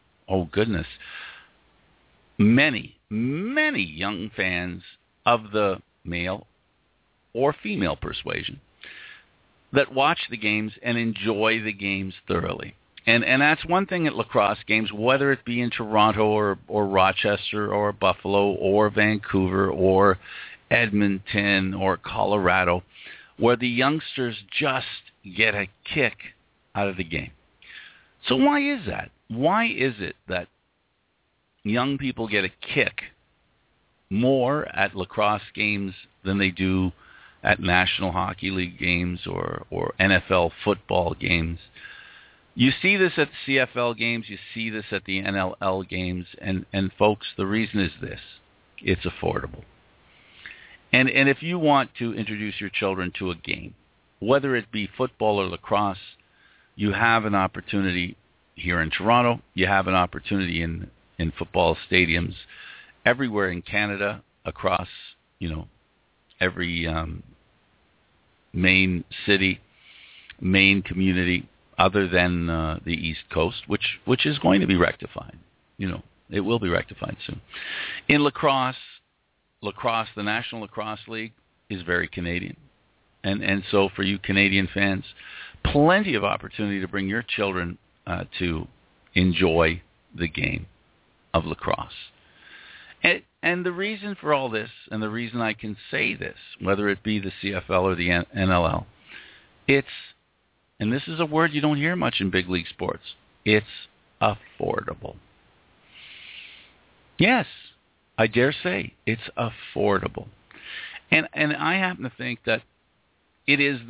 many young fans of the male or female persuasion that watch the games and enjoy the games thoroughly. And that's one thing at lacrosse games, whether it be in Toronto or Rochester or Buffalo or Vancouver or Edmonton or Colorado, where the youngsters just get a kick out of the game. So why is that? Why is it that young people get a kick more at lacrosse games than they do at National Hockey League games or NFL football games? You see this at the CFL games, you see this at the NLL games, and folks, the reason is this: it's affordable. And if you want to introduce your children to a game, whether it be football or lacrosse, you have an opportunity here in Toronto. You have an opportunity in football stadiums everywhere in Canada, across, every main city, main community, other than the East Coast, which is going to be rectified. It will be rectified soon. In lacrosse, the National Lacrosse League is very Canadian. And so for you Canadian fans, plenty of opportunity to bring your children to enjoy the game of lacrosse. And the reason for all this, and the reason I can say this, whether it be the CFL or the NLL, and this is a word you don't hear much in big league sports, it's affordable. Yes, I dare say it's affordable. And I happen to think that it is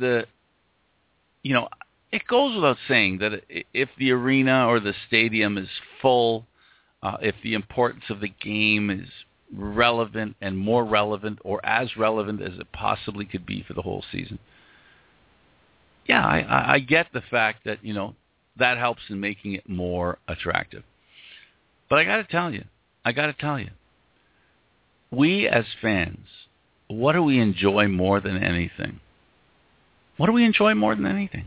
it goes without saying that if the arena or the stadium is full, if the importance of the game is relevant and more relevant or as relevant as it possibly could be for the whole season, yeah, I get the fact that, that helps in making it more attractive. But I got to tell you, we as fans, what do we enjoy more than anything? What do we enjoy more than anything?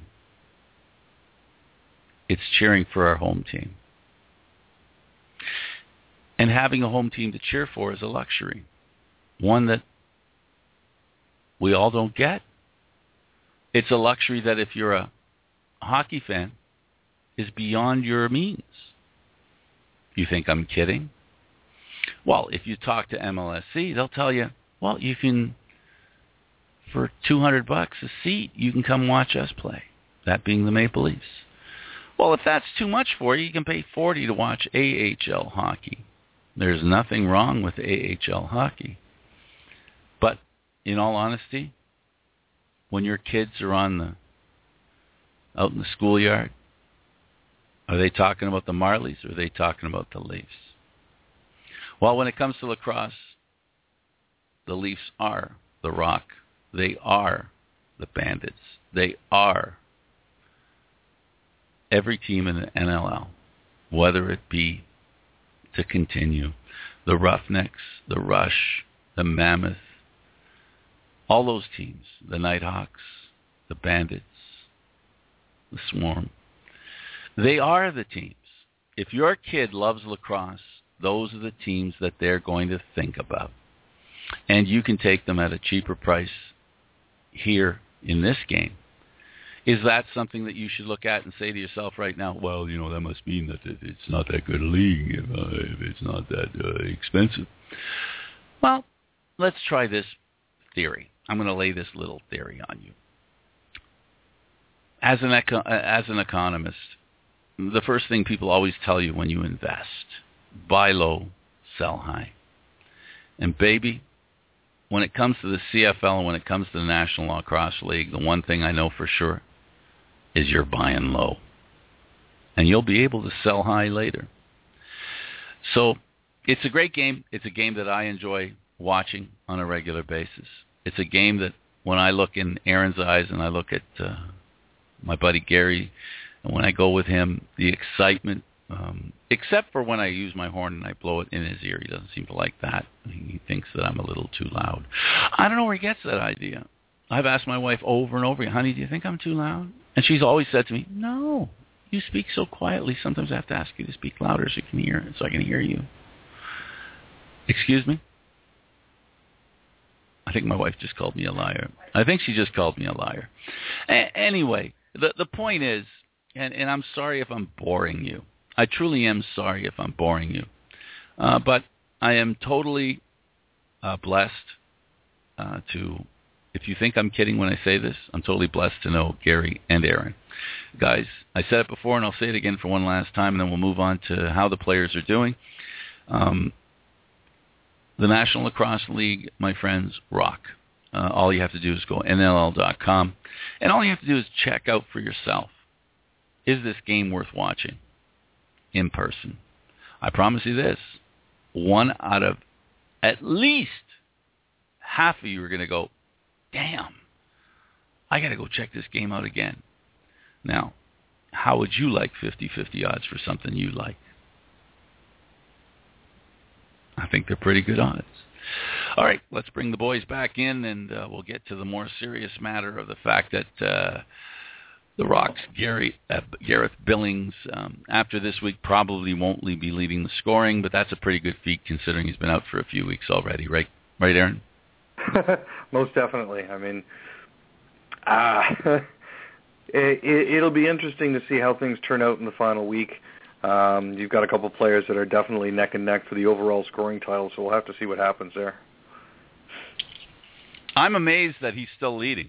It's cheering for our home team. And having a home team to cheer for is a luxury, one that we all don't get. It's a luxury that if you're a hockey fan, is beyond your means. You think I'm kidding? Well, if you talk to MLSC, they'll tell you, well, you can, for $200 a seat, you can come watch us play, that being the Maple Leafs. Well, if that's too much for you, you can pay $40 to watch AHL hockey. There's nothing wrong with AHL hockey. But in all honesty, when your kids are out in the schoolyard, are they talking about the Marlies or are they talking about the Leafs? Well, when it comes to lacrosse, the Leafs are the Rock. They are the Bandits. They are every team in the NLL, whether it be to continue, the Roughnecks, the Rush, the Mammoth, all those teams, the Nighthawks, the Bandits, the Swarm. They are the teams. If your kid loves lacrosse, those are the teams that they're going to think about. And you can take them at a cheaper price here in this game. Is that something that you should look at and say to yourself right now, well, that must mean that it's not that good a league if it's not that expensive? Well, let's try this theory. I'm going to lay this little theory on you. As an economist, the first thing people always tell you when you invest, buy low, sell high. And baby, when it comes to the CFL and when it comes to the National Lacrosse League, the one thing I know for sure is you're buying low. And you'll be able to sell high later. So it's a great game. It's a game that I enjoy watching on a regular basis. It's a game that when I look in Aaron's eyes and I look at my buddy Gary, and when I go with him, the excitement, except for when I use my horn and I blow it in his ear. He doesn't seem to like that. He thinks that I'm a little too loud. I don't know where he gets that idea. I've asked my wife over and over again, honey, do you think I'm too loud? And she's always said to me, no, you speak so quietly. Sometimes I have to ask you to speak louder so I can hear you. Excuse me? I think my wife just called me a liar. I think she just called me a liar. Anyway, the point is, and I'm sorry if I'm boring you. I truly am sorry if I'm boring you. But I am totally blessed to, if you think I'm kidding when I say this, I'm totally blessed to know Gary and Aaron. Guys, I said it before and I'll say it again for one last time and then we'll move on to how the players are doing. The National Lacrosse League, my friends, rock. All you have to do is go NLL.com, and all you have to do is check out for yourself. Is this game worth watching in person? I promise you this. One out of at least half of you are going to go, damn, I got to go check this game out again. Now, how would you like 50-50 odds for something you like? I think they're pretty good odds. All right, let's bring the boys back in, and we'll get to the more serious matter of the fact that the Rock's Gareth Billings, after this week, probably won't be leading the scoring, but that's a pretty good feat considering he's been out for a few weeks already, right? Right, Aaron? Most definitely. I mean, it'll be interesting to see how things turn out in the final week. You've got a couple of players that are definitely neck and neck for the overall scoring title, so we'll have to see what happens there. I'm amazed that he's still leading.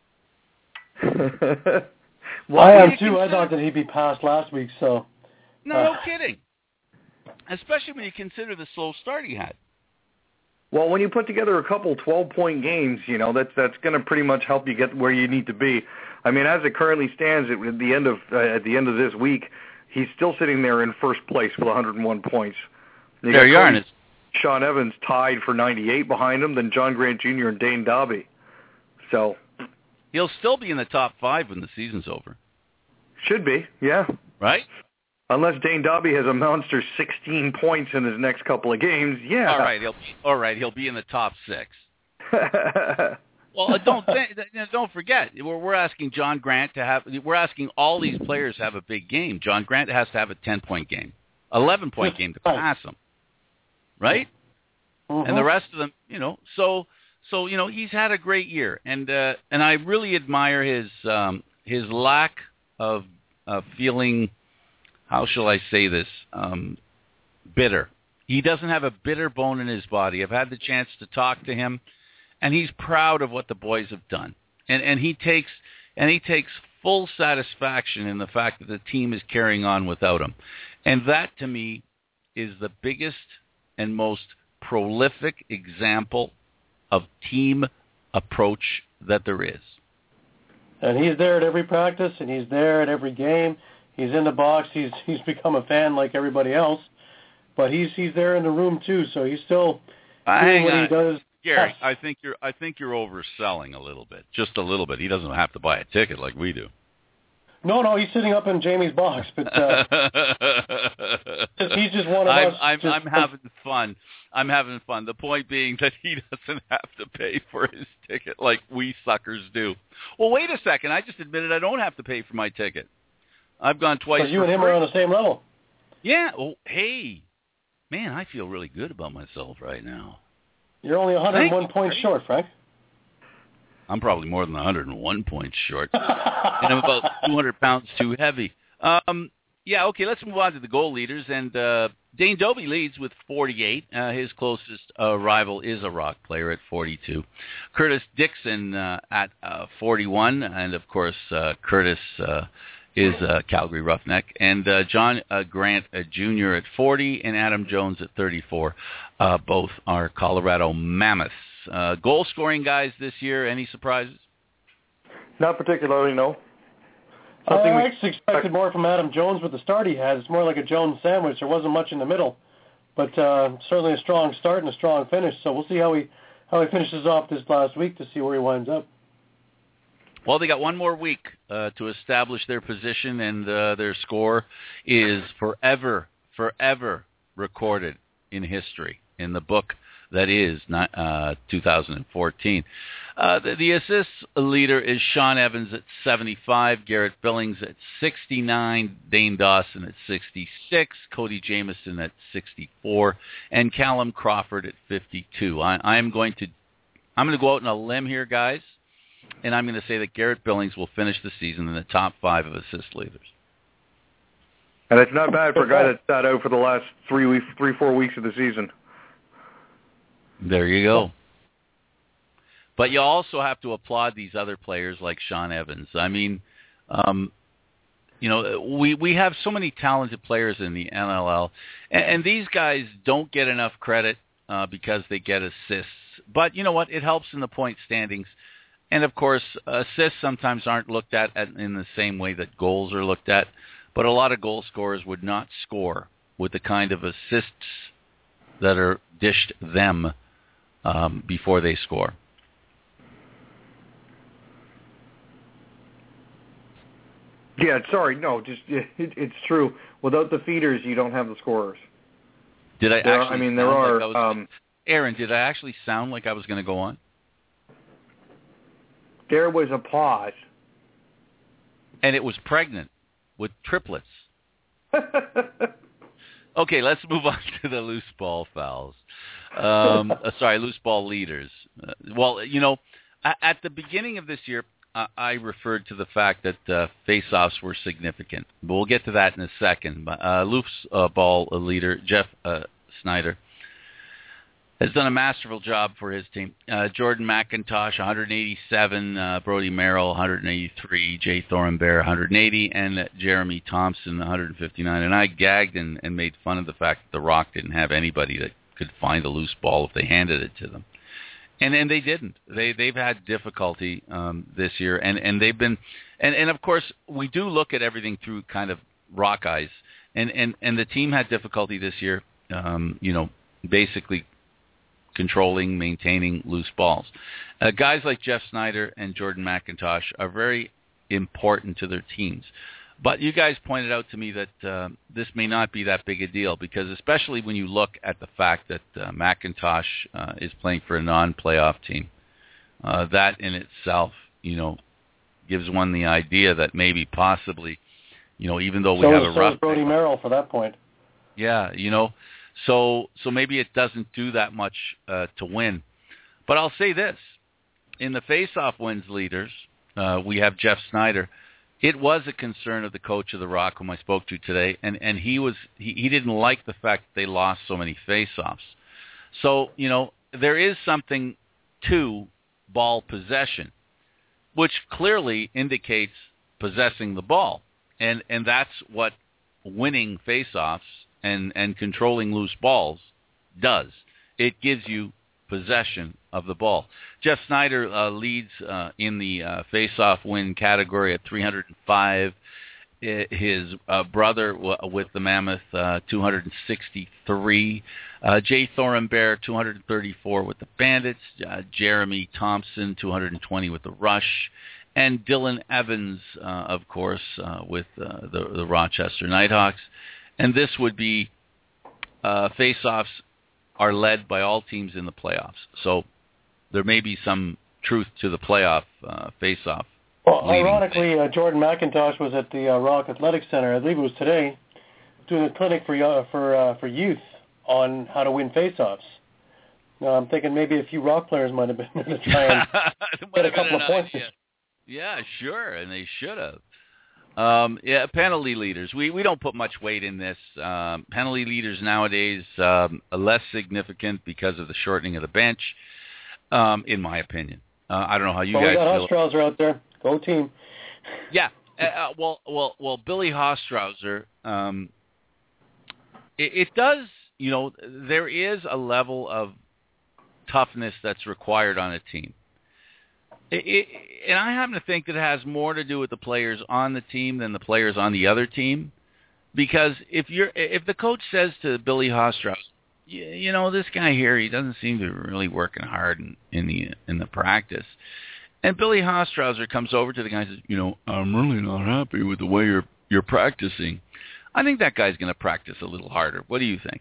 Well, I am too. I thought that he'd be passed last week, so... No kidding. Especially when you consider the slow start he had. Well, when you put together a couple 12-point games, that's going to pretty much help you get where you need to be. I mean, as it currently stands, at the end of this week, he's still sitting there in first place with 101 points. There you are. Sean Evans tied for 98 behind him, then John Grant Jr. and Dane Dobby. So he'll still be in the top 5 when the season's over. Should be, yeah. right? Unless Dane Dobby has a monster 16 points in his next couple of games, yeah. All right, he'll be in the top 6. Well, don't forget, we're asking John Grant to have. We're asking all these players to have a big game. John Grant has to have a 10-point game, 11-point game to pass him, right? Mm-hmm. And the rest of them, So he's had a great year, and I really admire his lack of feeling. How shall I say this? Bitter. He doesn't have a bitter bone in his body. I've had the chance to talk to him, and he's proud of what the boys have done, and he takes full satisfaction in the fact that the team is carrying on without him, and that to me is the biggest and most prolific example of team approach that there is. And he's there at every practice, and he's there at every game. He's in the box. He's become a fan like everybody else, but he's there in the room too. So he's still doing what he does. Gary, I think you're overselling a little bit, just a little bit. He doesn't have to buy a ticket like we do. No, he's sitting up in Jamie's box, but he's just one of us. I'm having fun. I'm having fun. The point being that he doesn't have to pay for his ticket like we suckers do. Well, wait a second. I just admitted I don't have to pay for my ticket. I've gone twice. But you and him are on the same level. Yeah. Oh, hey, man, I feel really good about myself right now. You're only 101 points short, Frank. I'm probably more than 101 points short. And I'm about 200 pounds too heavy. Okay, let's move on to the goal leaders. And Dane Dobie leads with 48. His closest rival is a Rock player at 42. Curtis Dixon at 41. And, of course, Curtis is Calgary Roughneck. And John Grant Jr. at 40 and Adam Jones at 34. Both are Colorado Mammoths. Goal-scoring guys this year, any surprises? Not particularly, no. I actually expected more from Adam Jones with the start he had. It's more like a Jones sandwich. There wasn't much in the middle. But certainly a strong start and a strong finish. So we'll see how he finishes off this last week to see where he winds up. Well, they got one more week to establish their position, and their score is forever recorded in history, in the book that is 2014. The assists leader is Sean Evans at 75, Garrett Billings at 69, Dane Dawson at 66, Cody Jamieson at 64, and Callum Crawford at 52. I'm going to go out on a limb here, guys, and I'm going to say that Garrett Billings will finish the season in the top 5 of assist leaders. And it's not bad for a guy that sat out for the last 3-4 weeks of the season. There you go. But you also have to applaud these other players like Sean Evans. I mean, we have so many talented players in the NLL, and these guys don't get enough credit because they get assists. But you know what? It helps in the point standings. And, of course, assists sometimes aren't looked at in the same way that goals are looked at. But a lot of goal scorers would not score with the kind of assists that are dished them before they score. Yeah, sorry, no, it's true. Without the feeders, you don't have the scorers. Did I actually? I mean, there are. Like Aaron, did I actually sound like I was going to go on? There was a pause, and it was pregnant with triplets. Okay, let's move on to the loose ball fouls. Loose ball leaders. At the beginning of this year, I referred to the fact that face-offs were significant. But we'll get to that in a second. Loose ball leader, Jeff Snyder, has done a masterful job for his team. Jordan McIntosh, 187. Brody Merrill, 183. Jay Thornbear, 180. And Jeremy Thompson, 159. And I gagged and made fun of the fact that the Rock didn't have anybody that could find a loose ball if they handed it to them. And they didn't. They've had difficulty this year. And they've been – and of course, we do look at everything through kind of Rock eyes. And the team had difficulty this year, basically – controlling, maintaining loose balls. Guys like Jeff Snyder and Jordan McIntosh are very important to their teams. But you guys pointed out to me that this may not be that big a deal, because especially when you look at the fact that McIntosh is playing for a non-playoff team, that in itself, gives one the idea that maybe possibly, even though we have a rough... So Brody Merrill for that point. Yeah, so maybe it doesn't do that much to win. But I'll say this. In the face-off wins leaders, we have Jeff Snyder. It was a concern of the coach of the Rock, whom I spoke to today, and he didn't like the fact that they lost so many face-offs. So, there is something to ball possession, which clearly indicates possessing the ball. And that's what winning face-offs and controlling loose balls does. It gives you possession of the ball. Jeff Snyder leads in the face-off win category at 305. His brother with the Mammoth, 263. Jay Thornbear, 234 with the Bandits. Jeremy Thompson, 220 with the Rush. And Dylan Evans, of course, with the Rochester Nighthawks. And this would be face-offs are led by all teams in the playoffs. So there may be some truth to the playoff face-off. Well, ironically, Jordan McIntosh was at the Rock Athletic Center, I believe it was today, doing a clinic for youth on how to win face-offs. Now, I'm thinking maybe a few Rock players might have been going to try and get a couple of points. Yeah, sure, and they should have. Penalty leaders. We don't put much weight in this. Penalty leaders nowadays are less significant because of the shortening of the bench, in my opinion. I don't know how you guys feel. We got Ostrauser out there. Go team. Yeah. Well, Billy Ostrauser, it does, there is a level of toughness that's required on a team. And I happen to think that it has more to do with the players on the team than the players on the other team. Because if the coach says to Billy Ostrauser, this guy here, he doesn't seem to be really working hard in the practice. And Billy Ostrauser comes over to the guy and says, I'm really not happy with the way you're practicing. I think that guy's going to practice a little harder. What do you think?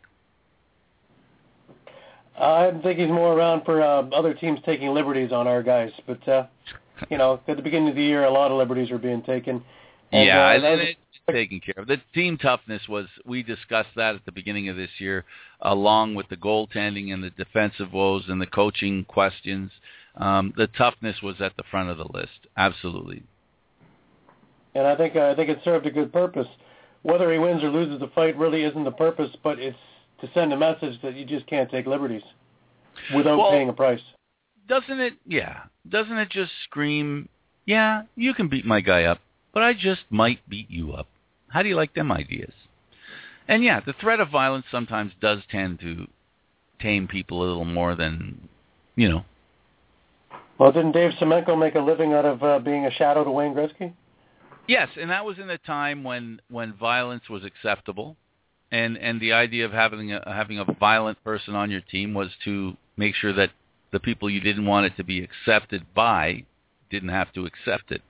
I think he's more around for other teams taking liberties on our guys. But, at the beginning of the year, a lot of liberties were being taken. And, it's taken care of. The team toughness we discussed that at the beginning of this year, along with the goaltending and the defensive woes and the coaching questions. The toughness was at the front of the list. Absolutely. And I think it served a good purpose. Whether he wins or loses the fight really isn't the purpose, but it's to send a message that you just can't take liberties without paying a price. Doesn't it? Yeah. Doesn't it just scream, yeah, you can beat my guy up, but I just might beat you up. How do you like them ideas? And yeah, the threat of violence sometimes does tend to tame people a little more than, Well, didn't Dave Semenko make a living out of being a shadow to Wayne Gretzky? Yes, and that was in a time when violence was acceptable, and the idea of having a violent person on your team was to make sure that the people you didn't want it to be accepted by didn't have to accept it.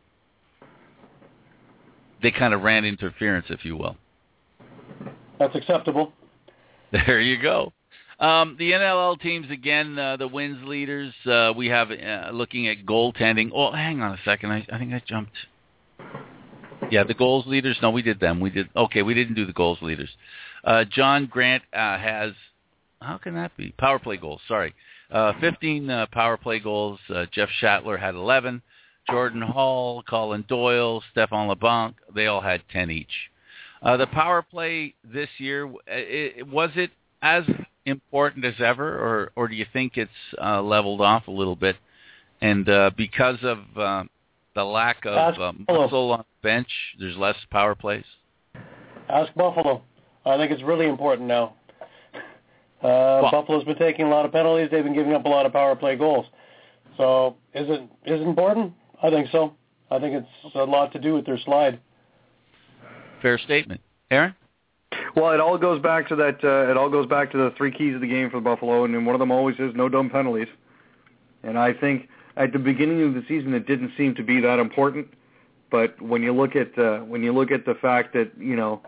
They kind of ran interference, if you will. That's acceptable. There you go. The NLL teams, again, the wins leaders, we have looking at goaltending. Oh, hang on a second. I think I jumped. Yeah, the goals leaders. No, we did them. We didn't do the goals leaders. John Grant has, how can that be? Power play goals, sorry. 15 power play goals. Jeff Shatler had 11. Jordan Hall, Colin Doyle, Stefan LeBlanc, they all had 10 each. The power play this year, was it as important as ever, or do you think it's leveled off a little bit? And because of the lack of muscle on the bench, there's less power plays? Ask Buffalo. I think it's really important now. Buffalo's been taking a lot of penalties. They've been giving up a lot of power play goals. So is it important? I think so. I think it's a lot to do with their slide. Fair statement. Aaron? Well, it all goes back to that. It all goes back to the three keys of the game for Buffalo, and one of them always is no dumb penalties. And I think at the beginning of the season, it didn't seem to be that important. But when you look at the fact that, you know,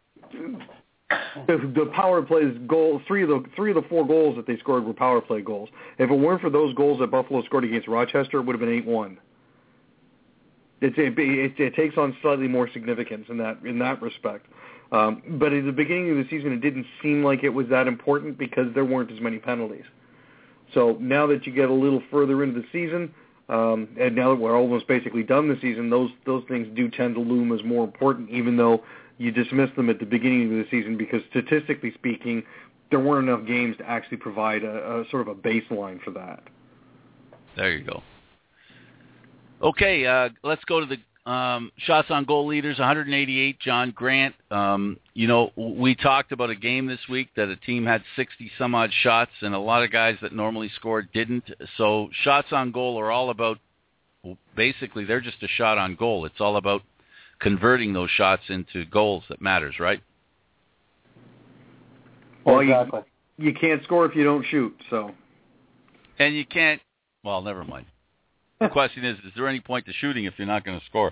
the power plays goals, three of the 4 goals that they scored were power play goals. If it weren't for those goals that Buffalo scored against Rochester, it would have been 8-1. It takes on slightly more significance in that respect. But at the beginning of the season, it didn't seem like it was that important because there weren't as many penalties. So now that you get a little further into the season, and now that we're almost basically done the season, those things do tend to loom as more important, even though you dismiss them at the beginning of the season because statistically speaking, there weren't enough games to actually provide a sort of a baseline for that. There you go. Okay, let's go to the shots on goal leaders. 188, John Grant. You know, we talked about a game this week that a team had 60-some-odd shots, and a lot of guys that normally scored didn't. So shots on goal are all about, basically, they're just a shot on goal. It's all about converting those shots into goals that matters, right? Well, exactly. You can't score if you don't shoot, so. And you can't, well, never mind. The question is there any point to shooting if you're not going to score?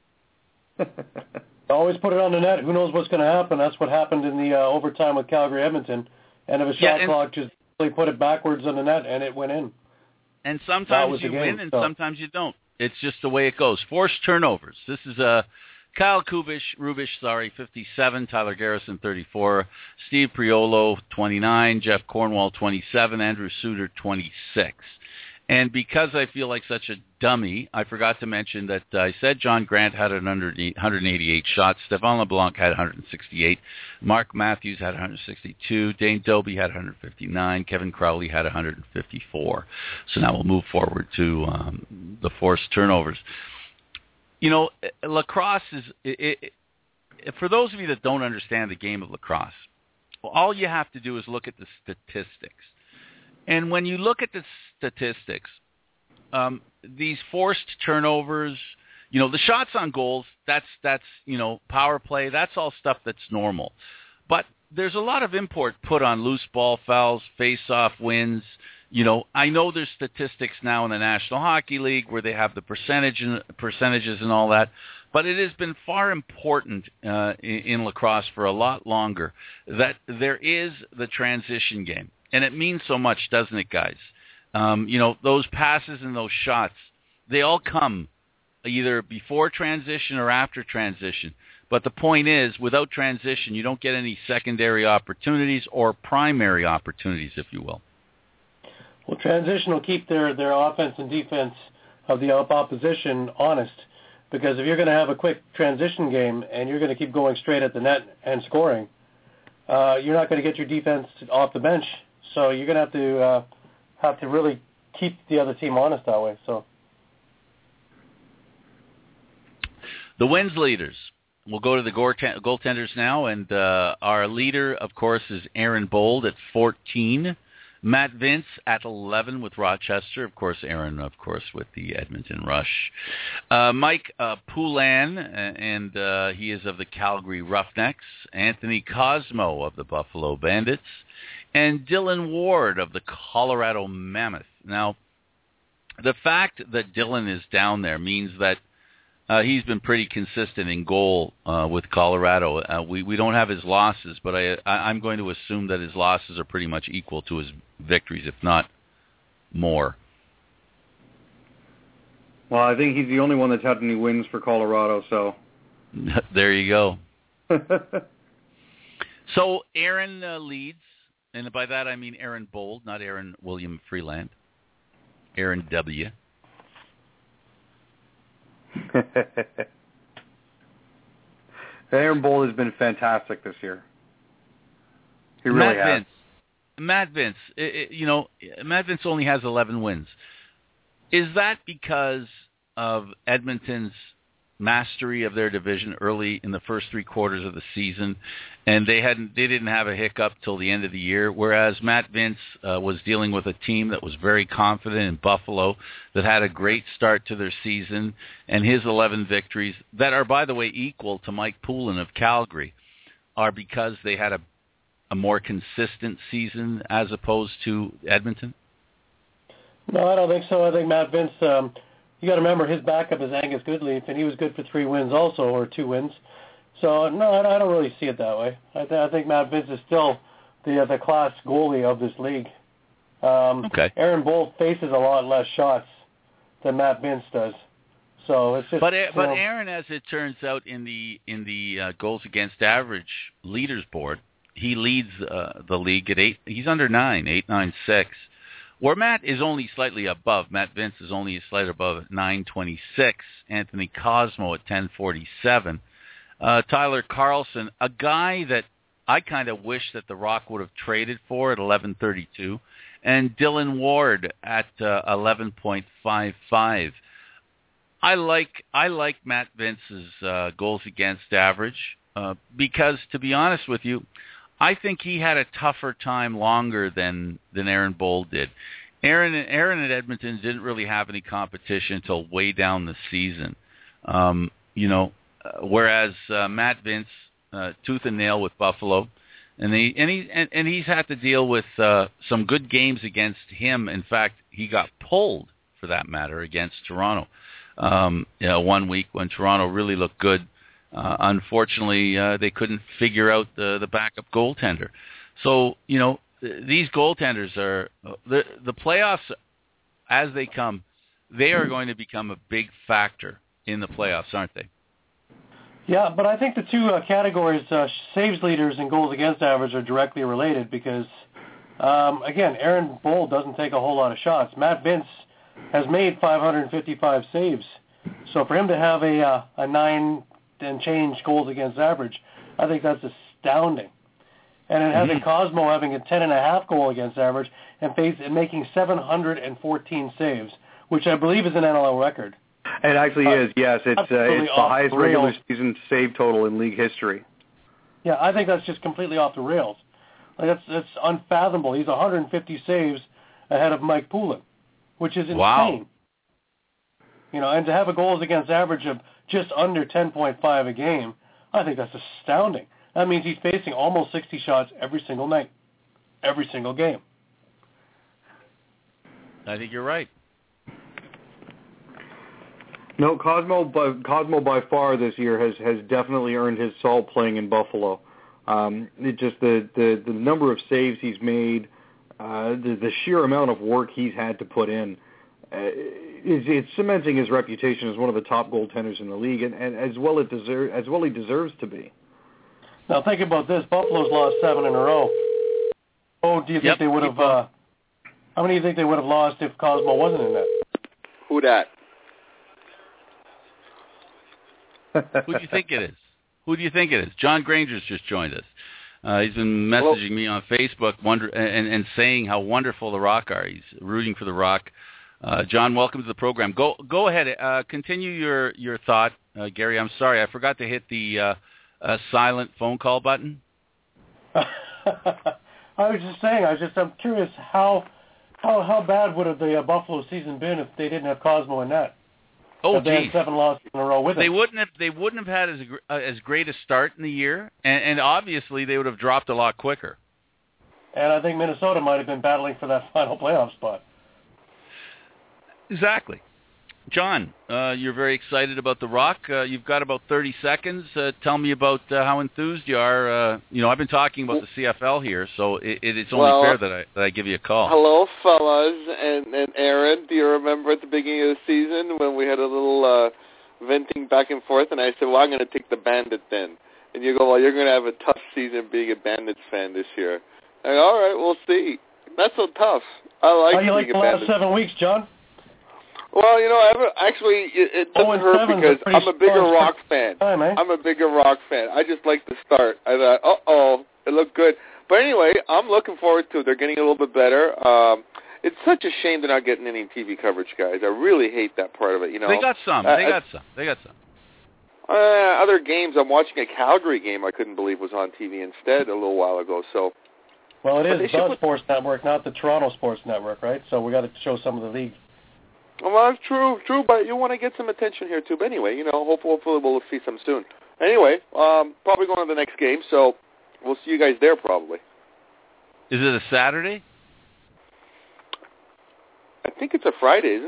Always put it on the net. Who knows what's going to happen? That's what happened in the overtime with Calgary-Edmonton. And if a shot clock just really put it backwards on the net, and it went in. And sometimes you win, and sometimes you don't. It's just the way it goes. Forced turnovers. This is Kyle Rubish, 57, Tyler Garrison, 34, Steve Priolo, 29, Jeff Cornwall, 27, Andrew Suter, 26. And because I feel like such a dummy, I forgot to mention that I said John Grant had 188 shots. Stéphane LeBlanc had 168. Mark Matthews had 162. Dane Doby had 159. Kevin Crowley had 154. So now we'll move forward to the forced turnovers. You know, lacrosse is, for those of you that don't understand the game of lacrosse, all you have to do is look at the statistics. And when you look at the statistics, these forced turnovers, you know, the shots on goals, that's you know, power play, that's all stuff that's normal. But there's a lot of import put on loose ball fouls, face-off wins. You know, I know there's statistics now in the National Hockey League where they have the percentages and all that, but it has been far important in lacrosse for a lot longer that there is the transition game. And it means so much, doesn't it, guys? You know, those passes and those shots, they all come either before transition or after transition. But the point is, without transition, you don't get any secondary opportunities or primary opportunities, if you will. Well, transition will keep their offense and defense of the opposition honest. Because if you're going to have a quick transition game and you're going to keep going straight at the net and scoring, you're not going to get your defense off the bench. So you're going to have to really keep the other team honest that way. So the wins leaders. We'll go to the goaltenders now, and our leader, of course, is Aaron Bold at 14. Matt Vince at 11 with Rochester. Of course, Aaron, of course, with the Edmonton Rush. Mike Poulin, and he is of the Calgary Roughnecks. Anthony Cosmo of the Buffalo Bandits. And Dylan Ward of the Colorado Mammoth. Now, the fact that Dylan is down there means that he's been pretty consistent in goal with Colorado. We don't have his losses, but I'm going to assume that his losses are pretty much equal to his victories, if not more. Well, I think he's the only one that's had any wins for Colorado, so. There you go. So Aaron leads, and by that I mean Aaron Bold, not Aaron William Freeland. Aaron W. Aaron Bold has been fantastic this year. He really has. Matt Vince, Matt Vince only has 11 wins. Is that because of Edmonton's mastery of their division early in the first 3 quarters of the season, and they didn't have a hiccup till the end of the year, whereas Matt Vince was dealing with a team that was very confident in Buffalo, that had a great start to their season, and his 11 victories, that are, by the way, equal to Mike Poulin of Calgary, are because they had a more consistent season as opposed to Edmonton? No, I don't think so. I think Matt Vince you got to remember his backup is Angus Goodleaf, and he was good for 3 wins also, or 2 wins. So, no, I don't really see it that way. I think Matt Vince is still the class goalie of this league. Okay. Aaron Bolt faces a lot less shots than Matt Vince does. So it's just. But Aaron, as it turns out, in the goals against average leaders board, he leads the league at 8. He's under 896. Where Matt is only slightly above. Matt Vince is only slightly above at 926. Anthony Cosmo at 1047. Tyler Carlson, a guy that I kind of wish that the Rock would have traded for at 1132, and Dylan Ward at 11.55. I like Matt Vince's goals against average because, to be honest with you, I think he had a tougher time longer than Aaron Bold did. Aaron at Edmonton didn't really have any competition until way down the season. Whereas Matt Vince, tooth and nail with Buffalo, and he's had to deal with some good games against him. In fact, he got pulled, for that matter, against Toronto. 1 week when Toronto really looked good. Unfortunately, they couldn't figure out the backup goaltender. So, these goaltenders are the playoffs as they come. They are going to become a big factor in the playoffs, aren't they? Yeah, but I think the two categories, saves leaders and goals against average, are directly related because, again, Aaron Bold doesn't take a whole lot of shots. Matt Vince has made 555 saves. So for him to have a 9 and change goals against average, I think that's astounding. And then having Cosmo having a 10.5 goal against average and making 714 saves, which I believe is an NLL record. It actually is, yes. It's the highest regular rails. season save total in league history. Yeah, I think that's just completely off the rails. Like that's unfathomable. He's 150 saves ahead of Mike Poulin, which is insane. Wow. And to have a goals against average of just under 10.5 a game, I think that's astounding. That means he's facing almost 60 shots every single night, every single game. I think you're right. No, Cosmo by far this year has definitely earned his salt playing in Buffalo. It just the number of saves he's made, the sheer amount of work he's had to put in, it's cementing his reputation as one of the top goaltenders in the league, and as well he deserves to be. Now think about this: Buffalo's lost 7 in a row. Oh, do you think they would have? How many do you think they would have lost if Cosmo wasn't in that? Who dat? Who do you think it is? John Granger's just joined us. He's been messaging me on Facebook and saying how wonderful the Rock are. He's rooting for the Rock. John, welcome to the program. Go ahead. Continue your thought, Gary. I'm sorry, I forgot to hit the silent phone call button. I was just saying. I'm curious how bad would have the Buffalo season been if they didn't have Cosmo in net? Oh, they had 7 losses in a row with him. They wouldn't have had as great a start in the year, and obviously they would have dropped a lot quicker. And I think Minnesota might have been battling for that final playoff spot. Exactly. John, you're very excited about the Rock. You've got about 30 seconds. Tell me about how enthused you are. I've been talking about the CFL here, so it's only fair that I give you a call. Hello, fellas, and Aaron. Do you remember at the beginning of the season when we had a little venting back and forth, and I said, well, I'm going to take the Bandit then. And you go, well, you're going to have a tough season being a Bandits fan this year. I go, all right, we'll see. Not so tough. I like How do you like being the a Bandits. last 7 weeks, John? Well, it doesn't hurt because I'm a bigger Rock fan. I'm a bigger Rock fan. I just like the start. I thought, it looked good. But anyway, I'm looking forward to it. They're getting a little bit better. It's such a shame they're not getting any TV coverage, guys. I really hate that part of it. They got some. They got some. Other games, I'm watching a Calgary game I couldn't believe was on TV instead a little while ago. So. Well, it is Buzz Sports Network, not the Toronto Sports Network, right? So we got to show some of the league. Well, that's true, but you want to get some attention here, too. But anyway, hopefully we'll see some soon. Anyway, probably going to the next game, so we'll see you guys there probably. Is it a Saturday? I think it's a Friday, isn't it?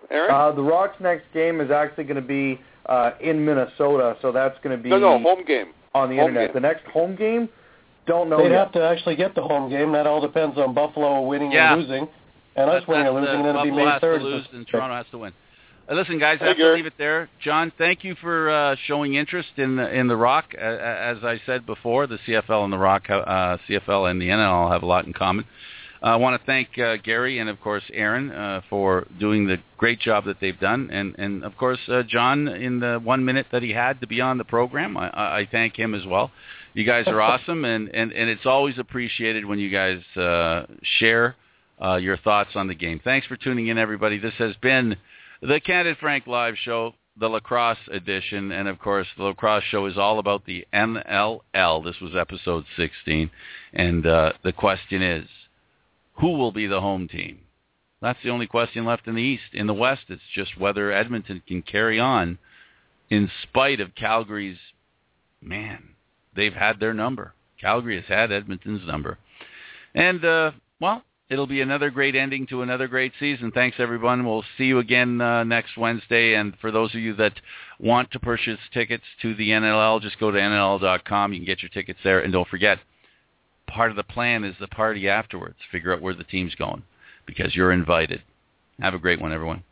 Aaron? The Rock's next game is actually going to be in Minnesota, so that's going to be... No, home game. On the internet. The next home game, don't know They'd yet. have to actually get the home game. That all depends on Buffalo winning and losing, and us winning and losing, and then it'll be May 3rd. Buffalo has to lose, and Toronto has to win. Listen, guys, I have to leave it there. John, thank you for showing interest in the Rock. As I said before, the CFL and the Rock, CFL and the NL have a lot in common. I want to thank Gary and, of course, Aaron for doing the great job that they've done. And of course, John, in the 1 minute that he had to be on the program, I thank him as well. You guys are awesome, and it's always appreciated when you guys share your thoughts on the game. Thanks for tuning in, everybody. This has been the Candid Frank Live Show, the Lacrosse edition. And, of course, the Lacrosse Show is all about the NLL. This was episode 16. And the question is, who will be the home team? That's the only question left in the East. In the West, it's just whether Edmonton can carry on in spite of Calgary's, they've had their number. Calgary has had Edmonton's number. And, it'll be another great ending to another great season. Thanks, everyone. We'll see you again next Wednesday. And for those of you that want to purchase tickets to the NLL, just go to NLL.com. You can get your tickets there. And don't forget, part of the plan is the party afterwards. Figure out where the team's going because you're invited. Have a great one, everyone.